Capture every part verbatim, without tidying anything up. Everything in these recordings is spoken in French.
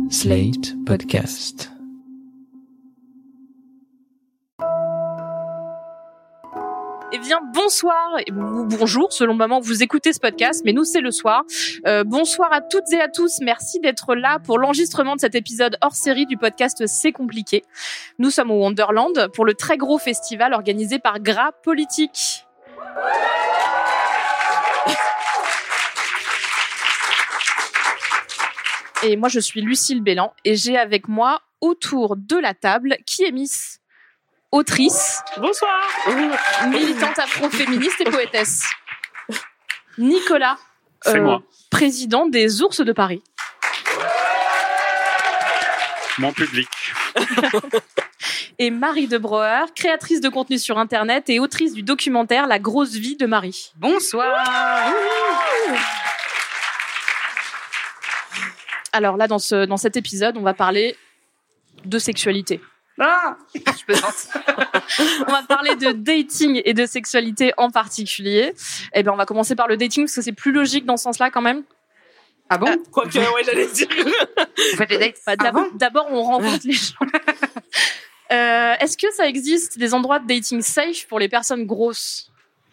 Slate Podcast. Eh bien, bonsoir, ou bonjour, selon le moment où vous écoutez ce podcast, mais nous, c'est le soir. Euh, bonsoir à toutes et à tous, merci d'être là pour l'enregistrement de cet épisode hors série du podcast C'est compliqué. Nous sommes au Wonderland pour le très gros festival organisé par Gras Politique. Et moi, je suis Lucille Bélan et j'ai avec moi, autour de la table, qui est Miss, autrice, bonsoir, militante afro-féministe et poétesse. Nicolas, c'est euh, moi, président des Ours de Paris. Mon public. Et Marie de Breuer, créatrice de contenu sur Internet et autrice du documentaire La grosse vie de Marie. Bonsoir. Alors là, dans, ce, dans cet épisode, on va parler de sexualité. Ah, je plaisante. On va parler de dating et de sexualité en particulier. Eh bien, on va commencer par le dating parce que c'est plus logique dans ce sens-là quand même. Ah bon? euh, Quoique, ouais, j'allais dire. Vous faites des dates? Bah, d'abord, ah d'abord, on rencontre les gens. euh, est-ce que ça existe des endroits de dating safe pour les personnes grosses?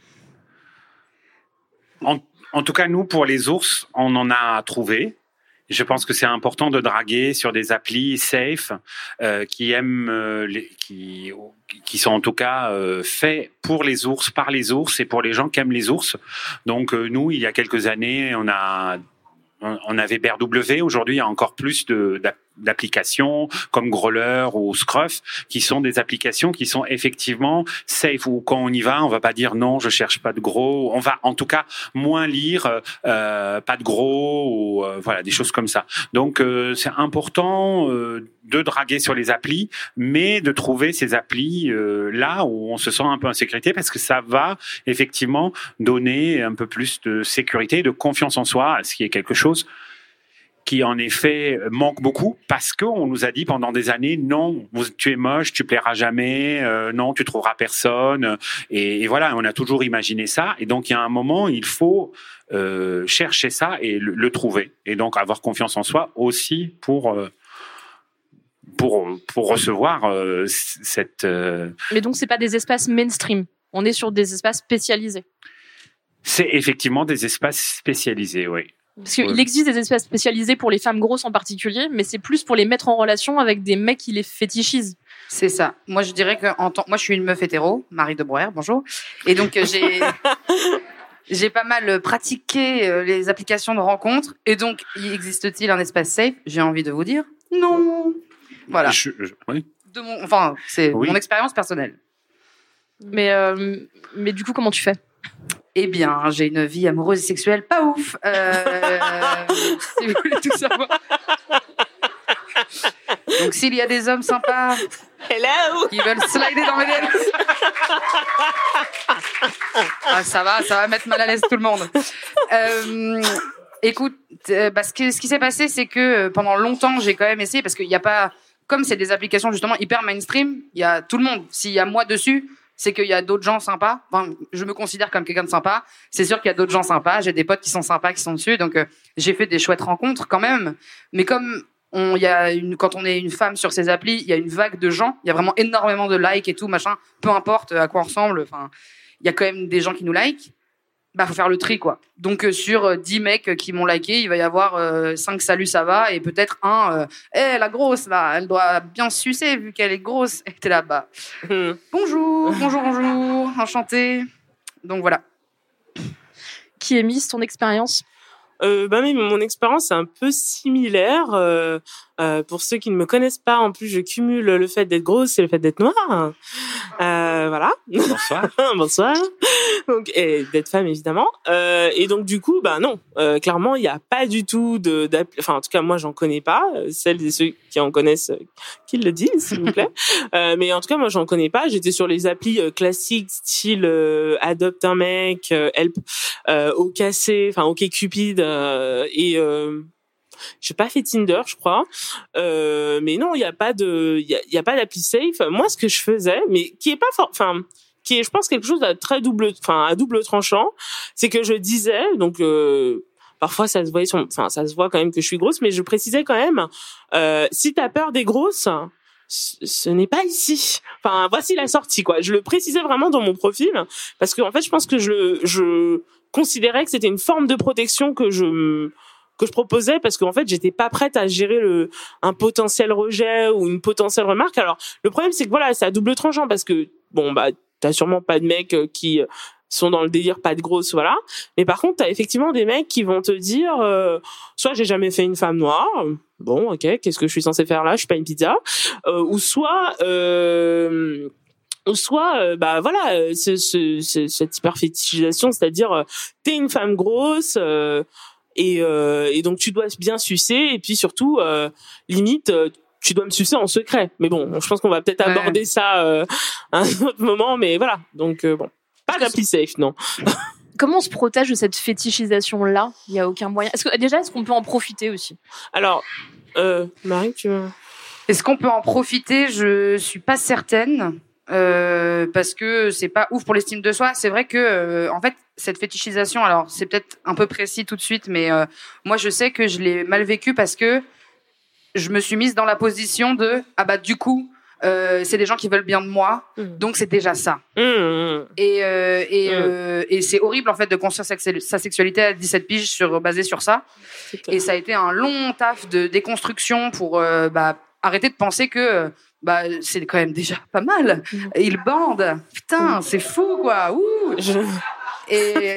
En, en tout cas, nous, pour les ours, on en a trouvé. Je pense que c'est important de draguer sur des applis safe euh, qui aiment, euh, les, qui, qui sont en tout cas euh, faits pour les ours, par les ours et pour les gens qui aiment les ours. Donc euh, nous, il y a quelques années, on a on avait B R W. Aujourd'hui, il y a encore plus de d'applications comme Growler ou Scruff qui sont des applications qui sont effectivement safe, où quand on y va, on va pas dire non, je cherche pas de gros, on va en tout cas moins lire euh, pas de gros ou euh, voilà, des choses comme ça. Donc euh, c'est important euh, de draguer sur les applis, mais de trouver ces applis euh, là où on se sent un peu en sécurité, parce que ça va effectivement donner un peu plus de sécurité et de confiance en soi, ce qui est quelque chose qui en effet manque beaucoup, parce qu'on nous a dit pendant des années non, tu es moche, tu plairas jamais, euh, non, tu trouveras personne, et, et voilà, on a toujours imaginé ça, et donc il y a un moment, il faut euh, chercher ça et le, le trouver, et donc avoir confiance en soi aussi pour euh, pour pour recevoir euh, cette. Euh... Mais donc c'est pas des espaces mainstream, on est sur des espaces spécialisés. C'est effectivement des espaces spécialisés, oui. Parce qu'il existe des espaces spécialisés pour les femmes grosses en particulier, mais c'est plus pour les mettre en relation avec des mecs qui les fétichisent. C'est ça. Moi, je dirais que en tant... moi, je suis une meuf hétéro, Marie de Breuer, bonjour. Et donc, j'ai j'ai pas mal pratiqué les applications de rencontres. Et donc, y existe-t-il un espace safe? J'ai envie de vous dire non. Voilà. Je, je, oui. De mon... Enfin, c'est oui. Mon expérience personnelle. Mais, euh, mais du coup, comment tu fais? Eh bien, j'ai une vie amoureuse et sexuelle pas ouf. Euh, si vous voulez tout savoir. Donc, s'il y a des hommes sympas Hello. qui veulent slider dans mes D M, ah, ça va, ça va mettre mal à l'aise tout le monde. Euh, écoute, euh, bah, ce, que, ce qui s'est passé, c'est que pendant longtemps, j'ai quand même essayé, parce qu'il n'y a pas, comme c'est des applications justement hyper mainstream, il y a tout le monde. S'il y a moi dessus, c'est qu'il y a d'autres gens sympas. Enfin, je me considère comme quelqu'un de sympa. C'est sûr qu'il y a d'autres gens sympas. J'ai des potes qui sont sympas, qui sont dessus. Donc, euh, j'ai fait des chouettes rencontres quand même. Mais comme on, y a une, quand on est une femme sur ces applis, il y a une vague de gens. Il y a vraiment énormément de likes et tout, machin. Peu importe à quoi on ressemble. Enfin, il y a quand même des gens qui nous likent. Bah, faut faire le tri, quoi. Donc, euh, sur euh, dix mecs qui m'ont liké, il va y avoir euh, cinq salut, ça va, et peut-être un, eh, euh, hey, la grosse, là, elle doit bien sucer vu qu'elle est grosse. Et t'es là-bas. Mmh. Bonjour, bonjour, bonjour, enchantée. Donc, voilà. Qui est Miss, ton expérience? Euh, bah mais mon expérience est un peu similaire. Euh, euh, pour ceux qui ne me connaissent pas, en plus, je cumule le fait d'être grosse et le fait d'être noire. Euh, voilà. Bonsoir. Bonsoir. Donc, et d'être femme, évidemment. Euh, et donc, du coup, bah non. Euh, clairement, il n'y a pas du tout de, d'appli... Enfin, en tout cas, moi, j'en connais pas. Celles et ceux qui en connaissent, euh, qu'ils le disent, s'il vous plaît. euh, mais en tout cas, moi, j'en connais pas. J'étais sur les applis euh, classiques, style euh, Adopte un mec, euh, Help, euh, OkC, enfin OkCupid, euh, et euh, j'ai pas fait Tinder, je crois. Euh, mais non, il y a pas de, il y a, y a pas d'appli safe. Moi, ce que je faisais, mais qui est pas fort, enfin, qui est, je pense, quelque chose à très double, enfin, à double tranchant, c'est que je disais, donc, euh, parfois ça se voit sur, enfin ça se voit quand même que je suis grosse, mais je précisais quand même, euh, si t'as peur des grosses, ce n'est pas ici. Enfin, voici la sortie, quoi. Je le précisais vraiment dans mon profil, parce que en fait, je pense que je, je considérais que c'était une forme de protection que je, que je proposais, parce qu'en fait, j'étais pas prête à gérer le, un potentiel rejet ou une potentielle remarque. Alors, le problème, c'est que voilà, c'est à double tranchant, parce que, bon, bah, t'as sûrement pas de mecs qui sont dans le délire pas de grosse, voilà. Mais par contre, t'as effectivement des mecs qui vont te dire, euh, soit j'ai jamais fait une femme noire, bon, ok, qu'est-ce que je suis censé faire là, je suis pas une pizza, euh, ou soit, euh, ou soit, euh, bah voilà, ce, ce, ce, cette hyperfétichisation, c'est-à-dire, euh, t'es une femme grosse, euh, et, euh, et donc tu dois bien sucer, et puis surtout, euh, limite, euh, tu dois me sucer en secret. Mais bon, je pense qu'on va peut-être aborder ouais. ça euh, à un autre moment, mais voilà. Donc euh, bon. Pas d'appli safe, non. Comment on se protège de cette fétichisation-là ? Il n'y a aucun moyen. Est-ce que, déjà, est-ce qu'on peut en profiter aussi ? Alors, euh, Marie, tu veux... Est-ce qu'on peut en profiter ? Je suis pas certaine, euh, parce que c'est pas ouf pour l'estime de soi. C'est vrai que, euh, en fait, cette fétichisation, alors c'est peut-être un peu précis tout de suite, mais euh, moi je sais que je l'ai mal vécu parce que je me suis mise dans la position de ah bah du coup. Euh, c'est des gens qui veulent bien de moi, mmh. donc c'est déjà ça. Mmh. Et euh, et mmh. euh, et c'est horrible en fait de construire sa, sa sexualité à dix-sept piges sur basé sur ça. Et ça a été un long taf de déconstruction pour euh, bah arrêter de penser que bah c'est quand même déjà pas mal. Mmh. Ils bandent, putain, mmh. c'est fou quoi. Ouh. Je... Et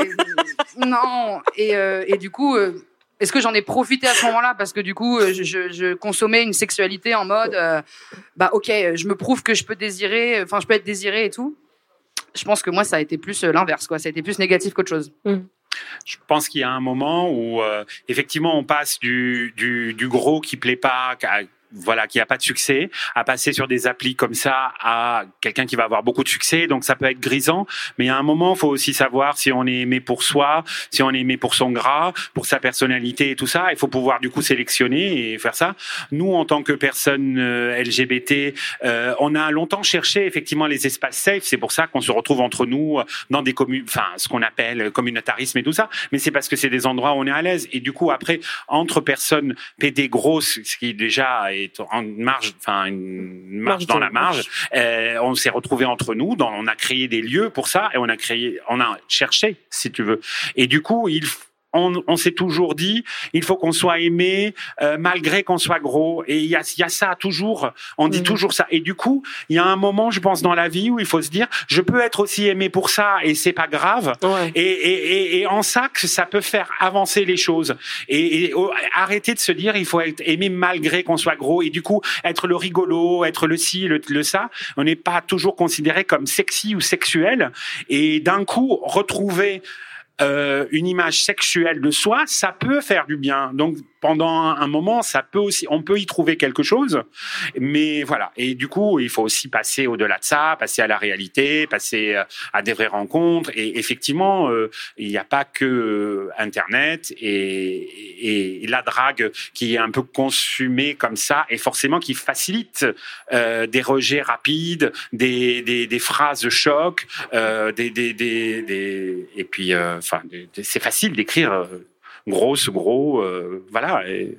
non et euh, et du coup. Euh, Est-ce que j'en ai profité à ce moment-là parce que du coup je, je, je consommais une sexualité en mode euh, bah ok je me prouve que je peux désirer, enfin je peux être désirée et tout. Je pense que moi ça a été plus l'inverse quoi, ça a été plus négatif qu'autre chose. Mmh. Je pense qu'il y a un moment où euh, effectivement on passe du, du, du gros qui plaît pas, à, voilà, qui a pas de succès, à passer sur des applis comme ça à quelqu'un qui va avoir beaucoup de succès. Donc ça peut être grisant, mais il y a un moment, il faut aussi savoir si on est aimé pour soi, si on est aimé pour son gras, pour sa personnalité et tout ça. Il faut pouvoir du coup sélectionner et faire ça. Nous, en tant que personnes euh, L G B T, euh, on a longtemps cherché effectivement les espaces safe. C'est pour ça qu'on se retrouve entre nous dans des communes, enfin ce qu'on appelle communautarisme et tout ça. Mais c'est parce que c'est des endroits où on est à l'aise. Et du coup, après, entre personnes pédées grosses, ce qui déjà est en marge, enfin une marge dans la marge. Euh, on s'est retrouvés entre nous, dans, on a créé des lieux pour ça et on a créé, on a cherché, si tu veux. Et du coup, il On, on s'est toujours dit, il faut qu'on soit aimé euh, malgré qu'on soit gros. Et il y a, il y a ça toujours. On dit mmh. toujours ça. Et du coup, il y a un moment, je pense, dans la vie où il faut se dire, je peux être aussi aimé pour ça et c'est pas grave. Ouais. Et, et, et, et en ça, que ça peut faire avancer les choses. Et, et oh, arrêter de se dire, il faut être aimé malgré qu'on soit gros. Et du coup, être le rigolo, être le ci, le, le ça. On n'est pas toujours considéré comme sexy ou sexuel. Et d'un coup, retrouver Euh, une image sexuelle de soi, ça peut faire du bien. Donc pendant un moment, ça peut aussi, on peut y trouver quelque chose. Mais voilà. Et du coup, il faut aussi passer au-delà de ça, passer à la réalité, passer à des vraies rencontres. Et effectivement, euh, il n'y a pas que Internet et, et la drague qui est un peu consumée comme ça et forcément qui facilite euh, des rejets rapides, des, des, des phrases choc, euh, des, des, des, des, et puis, euh, enfin, c'est facile d'écrire euh, grosse, gros, euh, voilà. Et...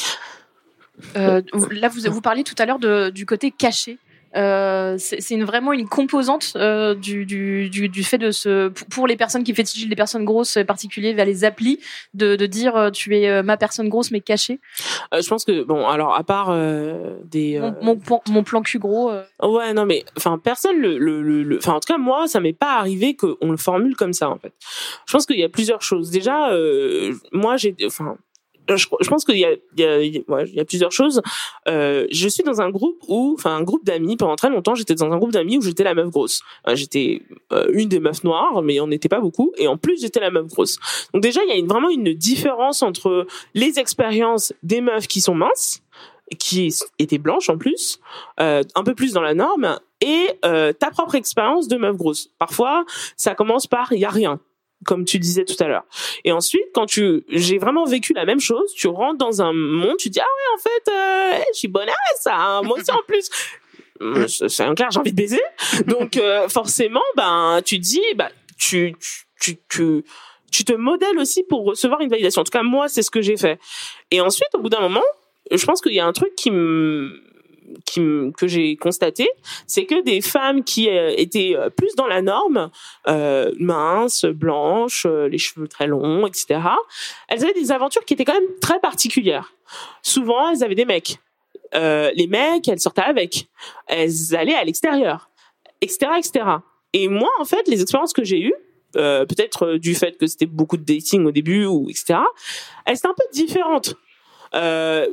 Euh, là, vous vous parliez tout à l'heure de, du côté caché. Euh, c'est, c'est une, vraiment une composante euh, du, du, du, du fait de se, pour les personnes qui fétichisent les personnes grosses, en particulier vers les applis, de, de dire euh, tu es ma personne grosse mais cachée. Euh, je pense que bon, alors à part euh, des euh... mon, mon, mon plan cul gros. Euh... Ouais, non mais enfin personne le, le, le, enfin en tout cas moi ça m'est pas arrivé qu'on le formule comme ça en fait. Je pense qu'il y a plusieurs choses. Déjà, euh, moi j'ai, enfin. Je, je pense qu'il y a, il y a, il y a, ouais, il y a plusieurs choses. Euh, je suis dans un groupe où, enfin, un groupe d'amis. Pendant très longtemps, j'étais dans un groupe d'amis où j'étais la meuf grosse. Euh, j'étais euh, une des meufs noires, mais on n'était pas beaucoup. Et en plus, j'étais la meuf grosse. Donc déjà, il y a une, vraiment une différence entre les expériences des meufs qui sont minces, qui étaient blanches en plus, euh, un peu plus dans la norme, et euh, ta propre expérience de meuf grosse. Parfois, ça commence par il y a rien, comme tu disais tout à l'heure. Et ensuite, quand tu, j'ai vraiment vécu la même chose, tu rentres dans un monde, tu dis, ah ouais, en fait, euh, je suis bonne à ça, hein, moi aussi en plus. C'est un clair, j'ai envie de baiser. Donc, euh, forcément, ben, tu dis, bah, tu, tu, tu, tu, tu te modèles aussi pour recevoir une validation. En tout cas, moi, c'est ce que j'ai fait. Et ensuite, au bout d'un moment, je pense qu'il y a un truc qui me qui que j'ai constaté, c'est que des femmes qui euh, étaient plus dans la norme, euh, minces, blanches, euh, les cheveux très longs, et cetera, elles avaient des aventures qui étaient quand même très particulières. Souvent, elles avaient des mecs. Euh, les mecs, elles sortaient avec. Elles allaient à l'extérieur, et cetera, et cetera. Et moi, en fait, les expériences que j'ai eues, euh, peut-être du fait que c'était beaucoup de dating au début, ou et cetera, elles étaient un peu différentes. Euh,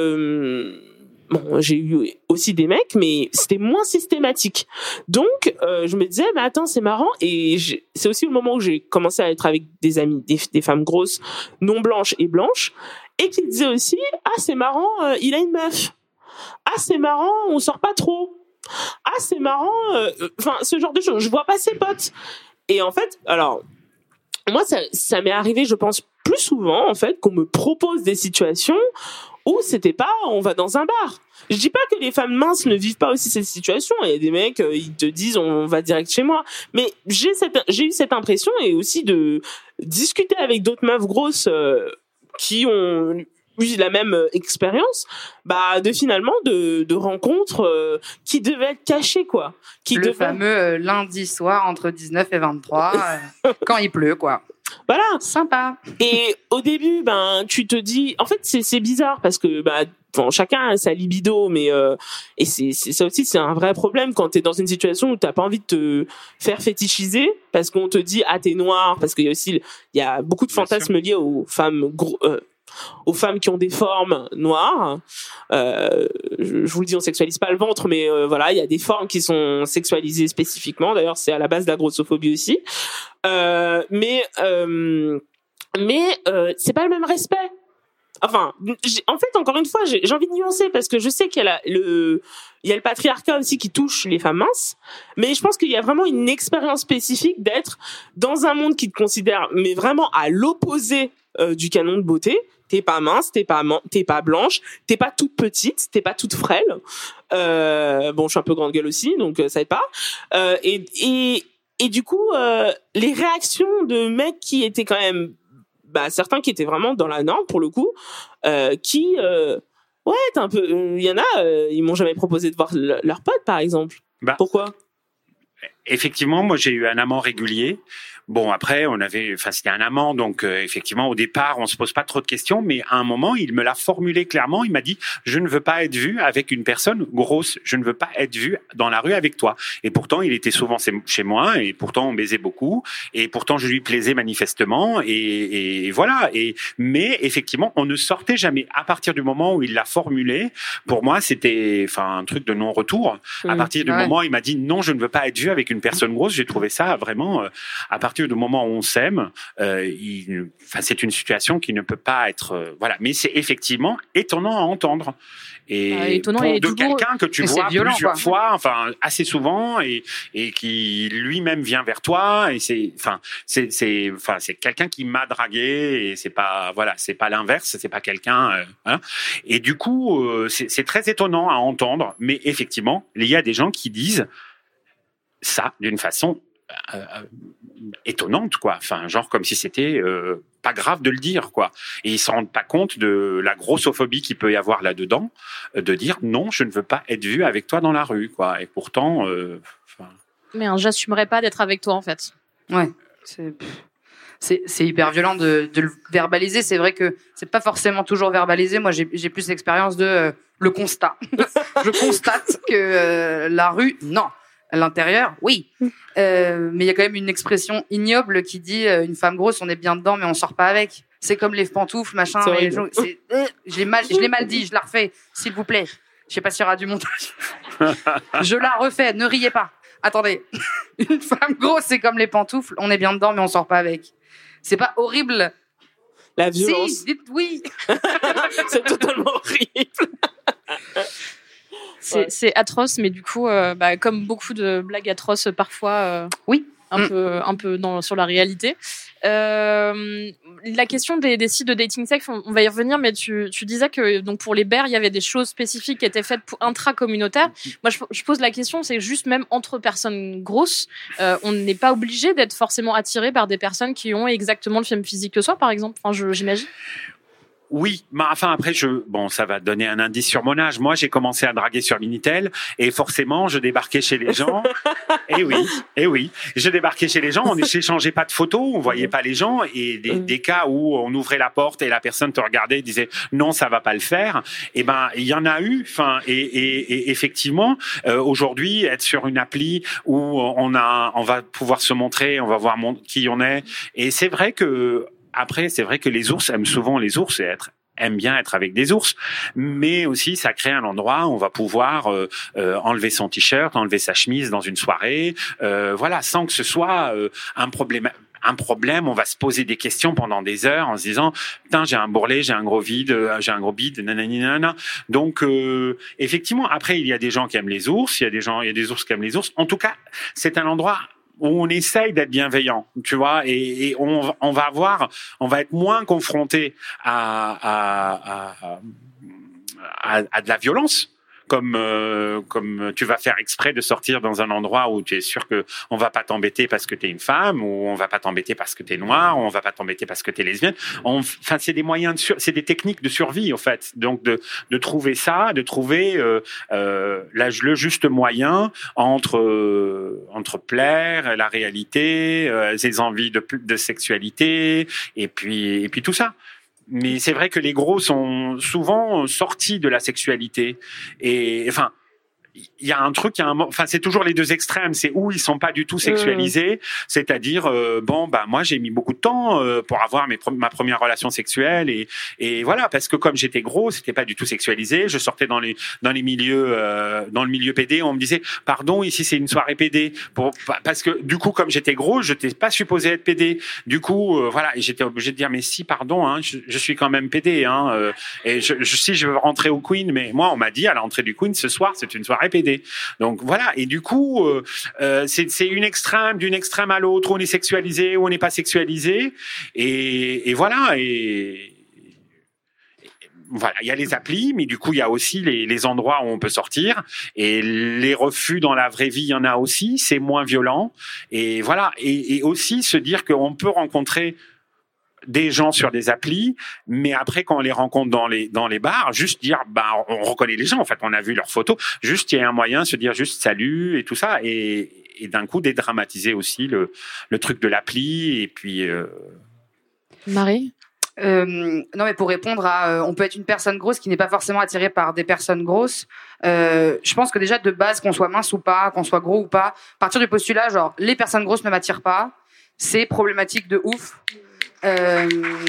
euh, Bon, j'ai eu aussi des mecs, mais c'était moins systématique. Donc, euh, je me disais, mais attends, c'est marrant. Et j'ai, c'est aussi le moment où j'ai commencé à être avec des amis, des, des femmes grosses, non blanches et blanches, et qui disaient aussi, ah, c'est marrant, euh, il a une meuf. Ah, c'est marrant, on sort pas trop. Ah, c'est marrant, enfin, euh, ce genre de choses. Je vois pas ses potes. Et en fait, alors, moi, ça, ça m'est arrivé, je pense, plus souvent, en fait, qu'on me propose des situations où c'était pas, on va dans un bar. Je dis pas que les femmes minces ne vivent pas aussi cette situation. Il y a des mecs, euh, ils te disent, on va direct chez moi. Mais j'ai cette, j'ai eu cette impression, et aussi de discuter avec d'autres meufs grosses euh, qui ont eu la même expérience, bah de finalement de de rencontres euh, qui devaient être cachées, quoi. Qui le devaient... fameux euh, lundi soir entre dix-neuf et vingt-trois euh, quand il pleut, quoi. Voilà. Sympa. Et au début, ben, tu te dis, en fait, c'est, c'est bizarre parce que, bah, bon, chacun a sa libido, mais, euh, et c'est, c'est, ça aussi, c'est un vrai problème quand t'es dans une situation où t'as pas envie de te faire fétichiser parce qu'on te dit, ah, t'es noir, parce qu'il y a aussi, il y a beaucoup de fantasmes liés aux femmes gros, euh, aux femmes qui ont des formes noires. Euh, je, je vous le dis, on sexualise pas le ventre, mais euh, voilà, il y a des formes qui sont sexualisées spécifiquement. D'ailleurs, c'est à la base de la grossophobie aussi. Euh, mais euh, mais euh, c'est pas le même respect. Enfin, j'ai, en fait, encore une fois, j'ai, j'ai envie de nuancer parce que je sais qu'il y a la, le il y a le patriarcat aussi qui touche les femmes minces, mais je pense qu'il y a vraiment une expérience spécifique d'être dans un monde qui te considère, mais vraiment à l'opposé euh, du canon de beauté. T'es pas mince, t'es pas man- t'es pas blanche, t'es pas toute petite, t'es pas toute frêle. Euh, bon, je suis un peu grande gueule aussi, donc euh, ça aide pas. Euh, et et et du coup, euh, les réactions de mecs qui étaient quand même, bah certains qui étaient vraiment dans la norme pour le coup, euh, qui euh, ouais, t'es un peu, il y en a, euh, ils m'ont jamais proposé de voir le, leur pote par exemple. Bah, pourquoi? Effectivement, moi j'ai eu un amant régulier. Bon, après, on avait, enfin, c'était un amant, donc euh, effectivement, au départ, on se pose pas trop de questions, mais à un moment, il me l'a formulé clairement. Il m'a dit, je ne veux pas être vu avec une personne grosse. Je ne veux pas être vu dans la rue avec toi. Et pourtant, il était souvent chez moi, et pourtant, on baisait beaucoup, et pourtant, je lui plaisais manifestement, et, et voilà. Et mais effectivement, on ne sortait jamais. À partir du moment où il l'a formulé, pour moi, c'était, enfin, un truc de non-retour. Mmh, à partir du ouais. moment où il m'a dit, non, je ne veux pas être vu avec une personne grosse, j'ai trouvé ça vraiment, euh, à partir du moment où on s'aime, euh, il, enfin, c'est une situation qui ne peut pas être, euh, voilà. Mais c'est effectivement étonnant à entendre. Et euh, étonnant pour et de douloureux. quelqu'un que tu et vois violent, plusieurs quoi. fois, enfin assez souvent, et et qui lui-même vient vers toi, et c'est, enfin, c'est, c'est, enfin, c'est quelqu'un qui m'a dragué, et c'est pas, voilà, c'est pas l'inverse, c'est pas quelqu'un, euh, voilà. Et du coup, euh, c'est, c'est très étonnant à entendre, mais effectivement, il y a des gens qui disent ça d'une façon Euh, euh, étonnante, quoi. Enfin, genre comme si c'était euh, pas grave de le dire, quoi. Et ils s'en rendent pas compte de la grossophobie qu'il peut y avoir là-dedans, euh, de dire non, je ne veux pas être vu avec toi dans la rue, quoi. Et pourtant, euh, mais hein, j'assumerais pas d'être avec toi, en fait. Ouais, c'est c'est, c'est hyper violent de, de le verbaliser. C'est vrai que c'est pas forcément toujours verbalisé. Moi, j'ai, j'ai plus l'expérience de euh, le constat. Je constate que euh, la rue, non. À l'intérieur, oui. Euh, mais il y a quand même une expression ignoble qui dit euh, une femme grosse, on est bien dedans, mais on sort pas avec. C'est comme les pantoufles, machin. C'est les gens, c'est, euh, je l'ai mal, je l'ai mal dit, je la refais, s'il vous plaît. Je sais pas s'il y aura du montage. Je la refais, ne riez pas. Attendez. Une femme grosse, c'est comme les pantoufles, on est bien dedans, mais on sort pas avec. C'est pas horrible? La violence. Si, dites oui. C'est totalement horrible. C'est, ouais. c'est atroce, mais du coup, euh, bah, comme beaucoup de blagues atroces parfois, euh, oui, un mmh. peu, un peu dans, sur la réalité. Euh, la question des, des sites de dating safe, on, on va y revenir, mais tu, tu disais que donc pour les bears, il y avait des choses spécifiques qui étaient faites pour intra-communautaires. Moi, je, je pose la question, c'est juste même entre personnes grosses, euh, on n'est pas obligé d'être forcément attiré par des personnes qui ont exactement le même physique que soi, par exemple. Enfin, je, j'imagine. Oui, mais enfin après je bon ça va donner un indice sur mon âge. Moi j'ai commencé à draguer sur Minitel et forcément je débarquais chez les gens. Et oui, et oui, je débarquais chez les gens, on n'échangeait pas de photos, on voyait pas les gens et des, des cas où on ouvrait la porte et la personne te regardait et disait non ça va pas le faire. Et ben il y en a eu. Enfin et, et, et effectivement euh, aujourd'hui être sur une appli où on a on va pouvoir se montrer, on va voir mon, qui on est et c'est vrai que après, c'est vrai que les ours aiment souvent les ours et être, aiment bien être avec des ours, mais aussi ça crée un endroit où on va pouvoir euh, euh, enlever son t-shirt, enlever sa chemise dans une soirée, euh, voilà, sans que ce soit euh, un problème. Un problème, on va se poser des questions pendant des heures en se disant putain j'ai un bourrelet, j'ai un gros vide, j'ai un gros bide, nanani nanana. Donc euh, effectivement, après il y a des gens qui aiment les ours, il y a des gens, il y a des ours qui aiment les ours. En tout cas, c'est un endroit où on essaye d'être bienveillant, tu vois, et, et on, on va avoir, on va être moins confronté à, à, à, à, à de la violence. Comme euh, comme tu vas faire exprès de sortir dans un endroit où tu es sûr que on va pas t'embêter parce que tu es une femme, ou on va pas t'embêter parce que tu es noire, ou on va pas t'embêter parce que tu es lesbienne. Enfin, c'est des moyens de sur, c'est des techniques de survie en fait. Donc de de trouver ça, de trouver euh, euh, la, le juste moyen entre euh, entre plaire, la réalité, euh, ses envies de de sexualité, et puis et puis tout ça. Mais c'est vrai que les gros sont souvent sortis de la sexualité. Et enfin, il y a un truc, il y a un, enfin c'est toujours les deux extrêmes, c'est où ils sont pas du tout sexualisés, mmh. c'est-à-dire euh, bon bah moi j'ai mis beaucoup de temps euh, pour avoir mes ma première relation sexuelle et et voilà parce que comme j'étais gros, c'était pas du tout sexualisé, je sortais dans les dans les milieux euh, dans le milieu pédé, on me disait pardon ici c'est une soirée pédé pour parce que du coup comme j'étais gros, je n'étais pas supposé être pédé. Du coup euh, voilà, et j'étais obligé de dire mais si pardon hein, je, je suis quand même pédé hein euh, et je, je si je veux rentrer au Queen, mais moi on m'a dit à l'entrée du Queen ce soir c'est une soirée P D. Donc voilà, et du coup euh, euh, c'est c'est une extrême d'une extrême à l'autre, où on est sexualisé ou on n'est pas sexualisé, et, et voilà et voilà, il y a les applis, mais du coup il y a aussi les, les endroits où on peut sortir, et les refus dans la vraie vie il y en a aussi, c'est moins violent, et voilà, et, et aussi se dire qu'on peut rencontrer des gens sur des applis, mais après quand on les rencontre dans les dans les bars, juste dire bah on reconnaît les gens en fait, on a vu leurs photos, juste il y a un moyen de se dire juste salut et tout ça, et, et d'un coup dédramatiser aussi le le truc de l'appli, et puis euh... Marie. Euh, non mais pour répondre à euh, on peut être une personne grosse qui n'est pas forcément attirée par des personnes grosses, euh, je pense que déjà de base qu'on soit mince ou pas, qu'on soit gros ou pas, partir du postulat genre les personnes grosses ne m'attirent pas, c'est problématique de ouf. Euh,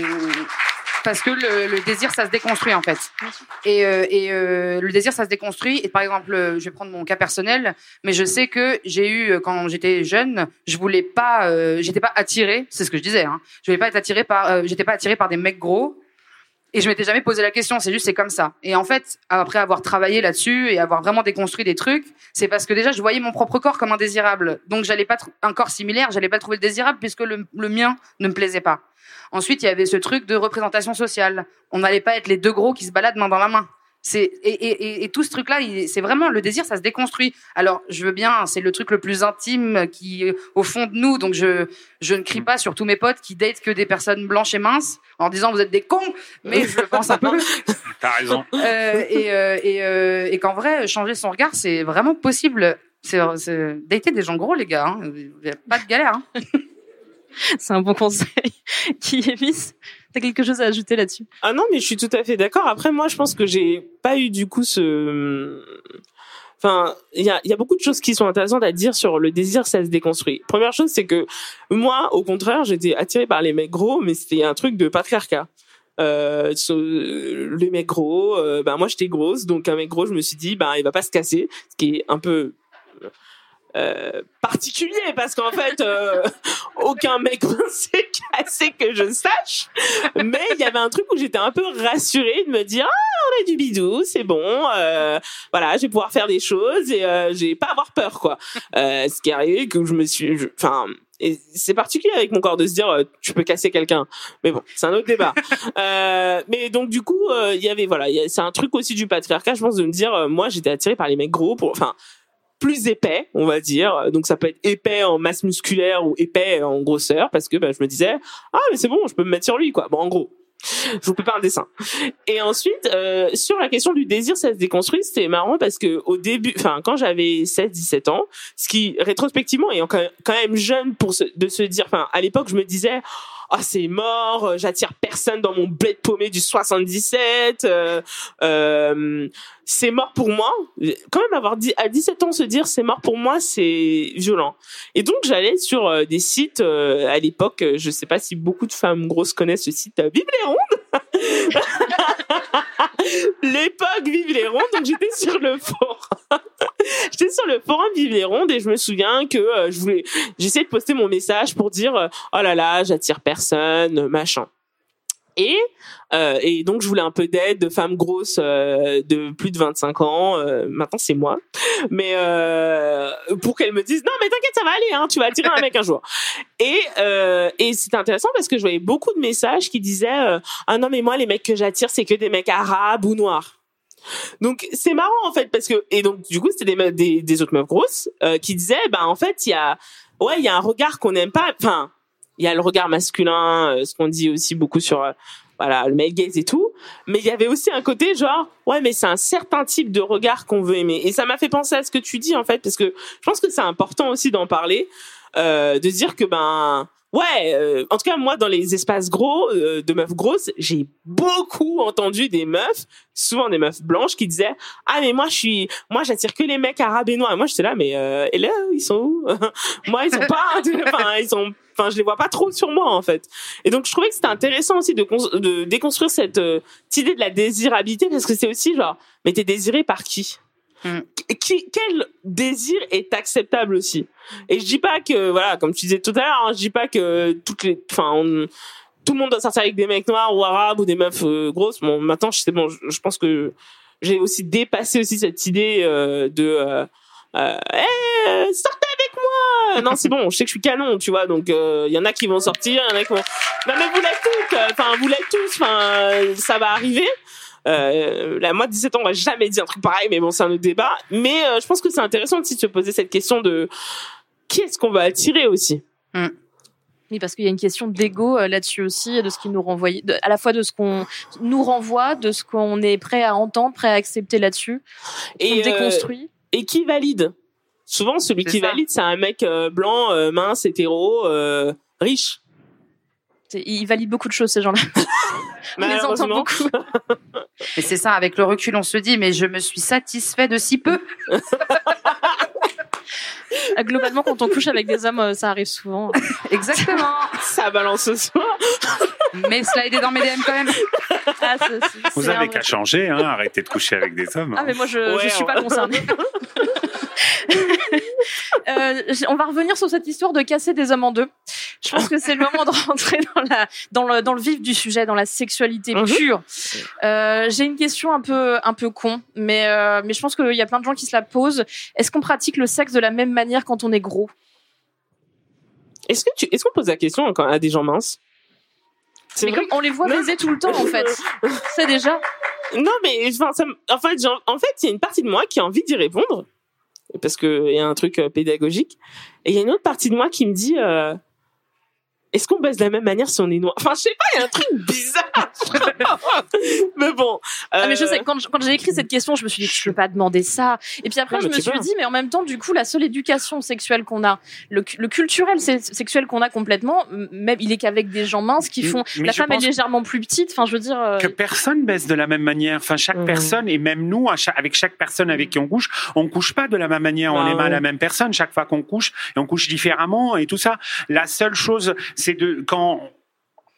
parce que le, le désir ça se déconstruit en fait, et, euh, et euh, le désir ça se déconstruit, et par exemple je vais prendre mon cas personnel, mais je sais que j'ai eu quand j'étais jeune, je voulais pas euh, j'étais pas attirée, c'est ce que je disais hein, je voulais pas être attirée par euh, j'étais pas attirée par des mecs gros, et je m'étais jamais posé la question, c'est juste c'est comme ça. Et en fait après avoir travaillé là-dessus et avoir vraiment déconstruit des trucs, c'est parce que déjà je voyais mon propre corps comme indésirable, donc j'allais pas tr- un corps similaire, j'allais pas le trouver le désirable puisque le, le mien ne me plaisait pas. Ensuite, il y avait ce truc de représentation sociale. On n'allait pas être les deux gros qui se baladent main dans la main. C'est et, et, et tout ce truc-là, il, c'est vraiment le désir, ça se déconstruit. Alors, je veux bien, c'est le truc le plus intime qui est au fond de nous. Donc, je je ne crie pas sur tous mes potes qui datent que des personnes blanches et minces en disant vous êtes des cons, mais je le pense un peu. T'as raison. Euh, et euh, et, euh, et qu'en vrai, changer son regard, c'est vraiment possible. C'est, c'est dater des gens gros, les gars. Hein. Il y a pas de galère. Hein. C'est un bon conseil. Qui est Miss ? T'as quelque chose à ajouter là-dessus ? Ah non, mais je suis tout à fait d'accord. Après, moi, je pense que j'ai pas eu du coup ce... Enfin, il y a, y a beaucoup de choses qui sont intéressantes à dire sur le désir, ça se déconstruit. Première chose, c'est que moi, au contraire, j'étais attirée par les mecs gros, mais c'était un truc de patriarcat. Euh, les mecs gros, euh, ben moi j'étais grosse, donc un mec gros, je me suis dit, ben il va pas se casser, ce qui est un peu... Euh, particulier parce qu'en fait euh, aucun mec s'est cassé que je sache, mais il y avait un truc où j'étais un peu rassurée de me dire ah on a du bidou, c'est bon, euh, voilà, je vais pouvoir faire des choses et euh, j'ai pas à avoir peur quoi. Euh, ce qui est arrivé que je me suis enfin Et c'est particulier avec mon corps de se dire euh, tu peux casser quelqu'un. Mais bon, c'est un autre débat. euh, mais donc du coup, il euh, y avait voilà, y a, c'est un truc aussi du patriarcat, je pense, de me dire euh, moi j'étais attirée par les mecs gros pour enfin plus épais, on va dire. Donc ça peut être épais en masse musculaire ou épais en grosseur parce que bah, je me disais ah mais c'est bon, je peux me mettre sur lui quoi. Bon en gros. Je vous prépare un dessin. Et ensuite, euh, sur la question du désir, ça se déconstruit. C'était marrant parce que au début, enfin, quand j'avais seize dix-sept ans, ce qui, rétrospectivement, est quand même jeune pour se, de se dire, enfin, à l'époque, je me disais, ah, oh, c'est mort, j'attire personne dans mon bled paumé du soixante-dix-sept, euh, euh, c'est mort pour moi. Quand même, avoir dit, à dix-sept ans, se dire c'est mort pour moi, c'est violent. Et donc, j'allais sur euh, des sites, euh, à l'époque, je sais pas si beaucoup de femmes grosses connaissent ce site, euh, Vive les Rondes. L'époque Vive les Rondes, donc j'étais sur le forum. J'étais sur le forum Vive les Rondes et je me souviens que euh, je voulais, j'essayais de poster mon message pour dire euh, oh là là, j'attire personne, machin. Et euh, et donc je voulais un peu d'aide de femmes grosses euh, de plus de vingt-cinq ans. Euh, maintenant c'est moi, mais euh, pour qu'elles me disent non mais t'inquiète ça va aller, hein, tu vas attirer un mec un jour. Et euh, et c'était intéressant parce que je voyais beaucoup de messages qui disaient euh, ah non mais moi les mecs que j'attire c'est que des mecs arabes ou noirs. Donc c'est marrant en fait parce que et donc du coup c'était des des, des autres meufs grosses euh, qui disaient bah en fait il y a ouais il y a un regard qu'on n'aime pas, enfin il y a le regard masculin, euh, ce qu'on dit aussi beaucoup sur euh, voilà le male gaze et tout, mais il y avait aussi un côté genre ouais mais c'est un certain type de regard qu'on veut aimer et ça m'a fait penser à ce que tu dis en fait parce que je pense que c'est important aussi d'en parler, euh, de dire que ben ouais, euh, en tout cas moi dans les espaces gros euh, de meufs grosses, j'ai beaucoup entendu des meufs, souvent des meufs blanches qui disaient ah mais moi je suis, moi j'attire que les mecs arabes et noirs. Et moi j'étais là mais euh, et là ils sont où? Moi ils sont pas, enfin ils sont, enfin je les vois pas trop sur moi en fait. Et donc je trouvais que c'était intéressant aussi de, cons- de déconstruire cette, euh, cette idée de la désirabilité parce que c'est aussi genre mais t'es désiré par qui? Mm. Qui, quel désir est acceptable aussi? Et je dis pas que voilà, comme tu disais tout à l'heure, hein, je dis pas que toutes les, enfin, on, tout le monde doit sortir avec des mecs noirs ou arabes ou des meufs euh, grosses. Bon, maintenant, c'est bon, je, je pense que j'ai aussi dépassé aussi cette idée euh, de, euh, euh, hey, sortez avec moi. Non, c'est bon, je sais que je suis canon, tu vois. Donc, il euh, y en a qui vont sortir, il y en a qui vont. Non, mais vous l'êtes toutes. Enfin, vous l'êtes tous. Enfin, ça va arriver. Euh, là, moi, dix-sept ans, on va jamais dit un truc pareil, mais bon, c'est un autre débat. Mais euh, je pense que c'est intéressant aussi de se poser cette question de qui est-ce qu'on va attirer aussi. Mm. Oui, parce qu'il y a une question d'ego euh, là-dessus aussi, de ce qui nous renvoie, de, à la fois de ce qu'on nous renvoie, de ce qu'on est prêt à entendre, prêt à accepter là-dessus, et on déconstruit. Euh, et qui valide? Souvent, celui c'est qui ça. valide, c'est un mec euh, blanc, euh, mince, hétéro, euh, riche. Ils valident beaucoup de choses, ces gens-là. On les entend beaucoup. Mais c'est ça, avec le recul, on se dit, mais je me suis satisfait de si peu. Globalement, quand on couche avec des hommes, ça arrive souvent. Exactement. Ça balance ce soir. Mais cela a aidé dans mes D M quand même. Ah, c'est, c'est, Vous avez qu'à changer, hein, arrêtez de coucher avec des hommes. Hein. Ah, mais moi, je, ouais, je suis on... pas concernée. euh, on va revenir sur cette histoire de casser des hommes en deux. Je pense que c'est le moment de rentrer dans la dans le dans le vif du sujet, dans la sexualité mm-hmm. pure. Euh, j'ai une question un peu un peu con, mais euh, mais je pense qu'il y a plein de gens qui se la posent. Est-ce qu'on pratique le sexe de la même manière quand on est gros? Est-ce que tu est-ce qu'on pose la question quand à des gens minces? C'est mais vrai comme on les voit baiser tout le temps en fait. C'est déjà. Non mais enfin ça, en fait genre, en fait il y a une partie de moi qui a envie d'y répondre parce que il y a un truc euh, pédagogique et il y a une autre partie de moi qui me dit euh, est-ce qu'on baise de la même manière si on est noir? Enfin, je sais pas, il y a un truc bizarre. Mais bon. Euh... Ah, mais je sais, quand, je, quand j'ai écrit cette question, je me suis dit, je peux pas demander ça. Et puis après, non, je me suis pas. dit, mais en même temps, du coup, la seule éducation sexuelle qu'on a, le, le culturel sexuel qu'on a complètement, même, il est qu'avec des gens minces qui font, mais la femme est légèrement plus petite. Enfin, je veux dire. Euh... Que personne baise de la même manière. Enfin, chaque mmh. personne, et même nous, avec chaque personne avec qui on couche, on couche pas de la même manière. On ah, est pas ouais. la même personne chaque fois qu'on couche, et on couche différemment et tout ça. La seule chose, c'est de quand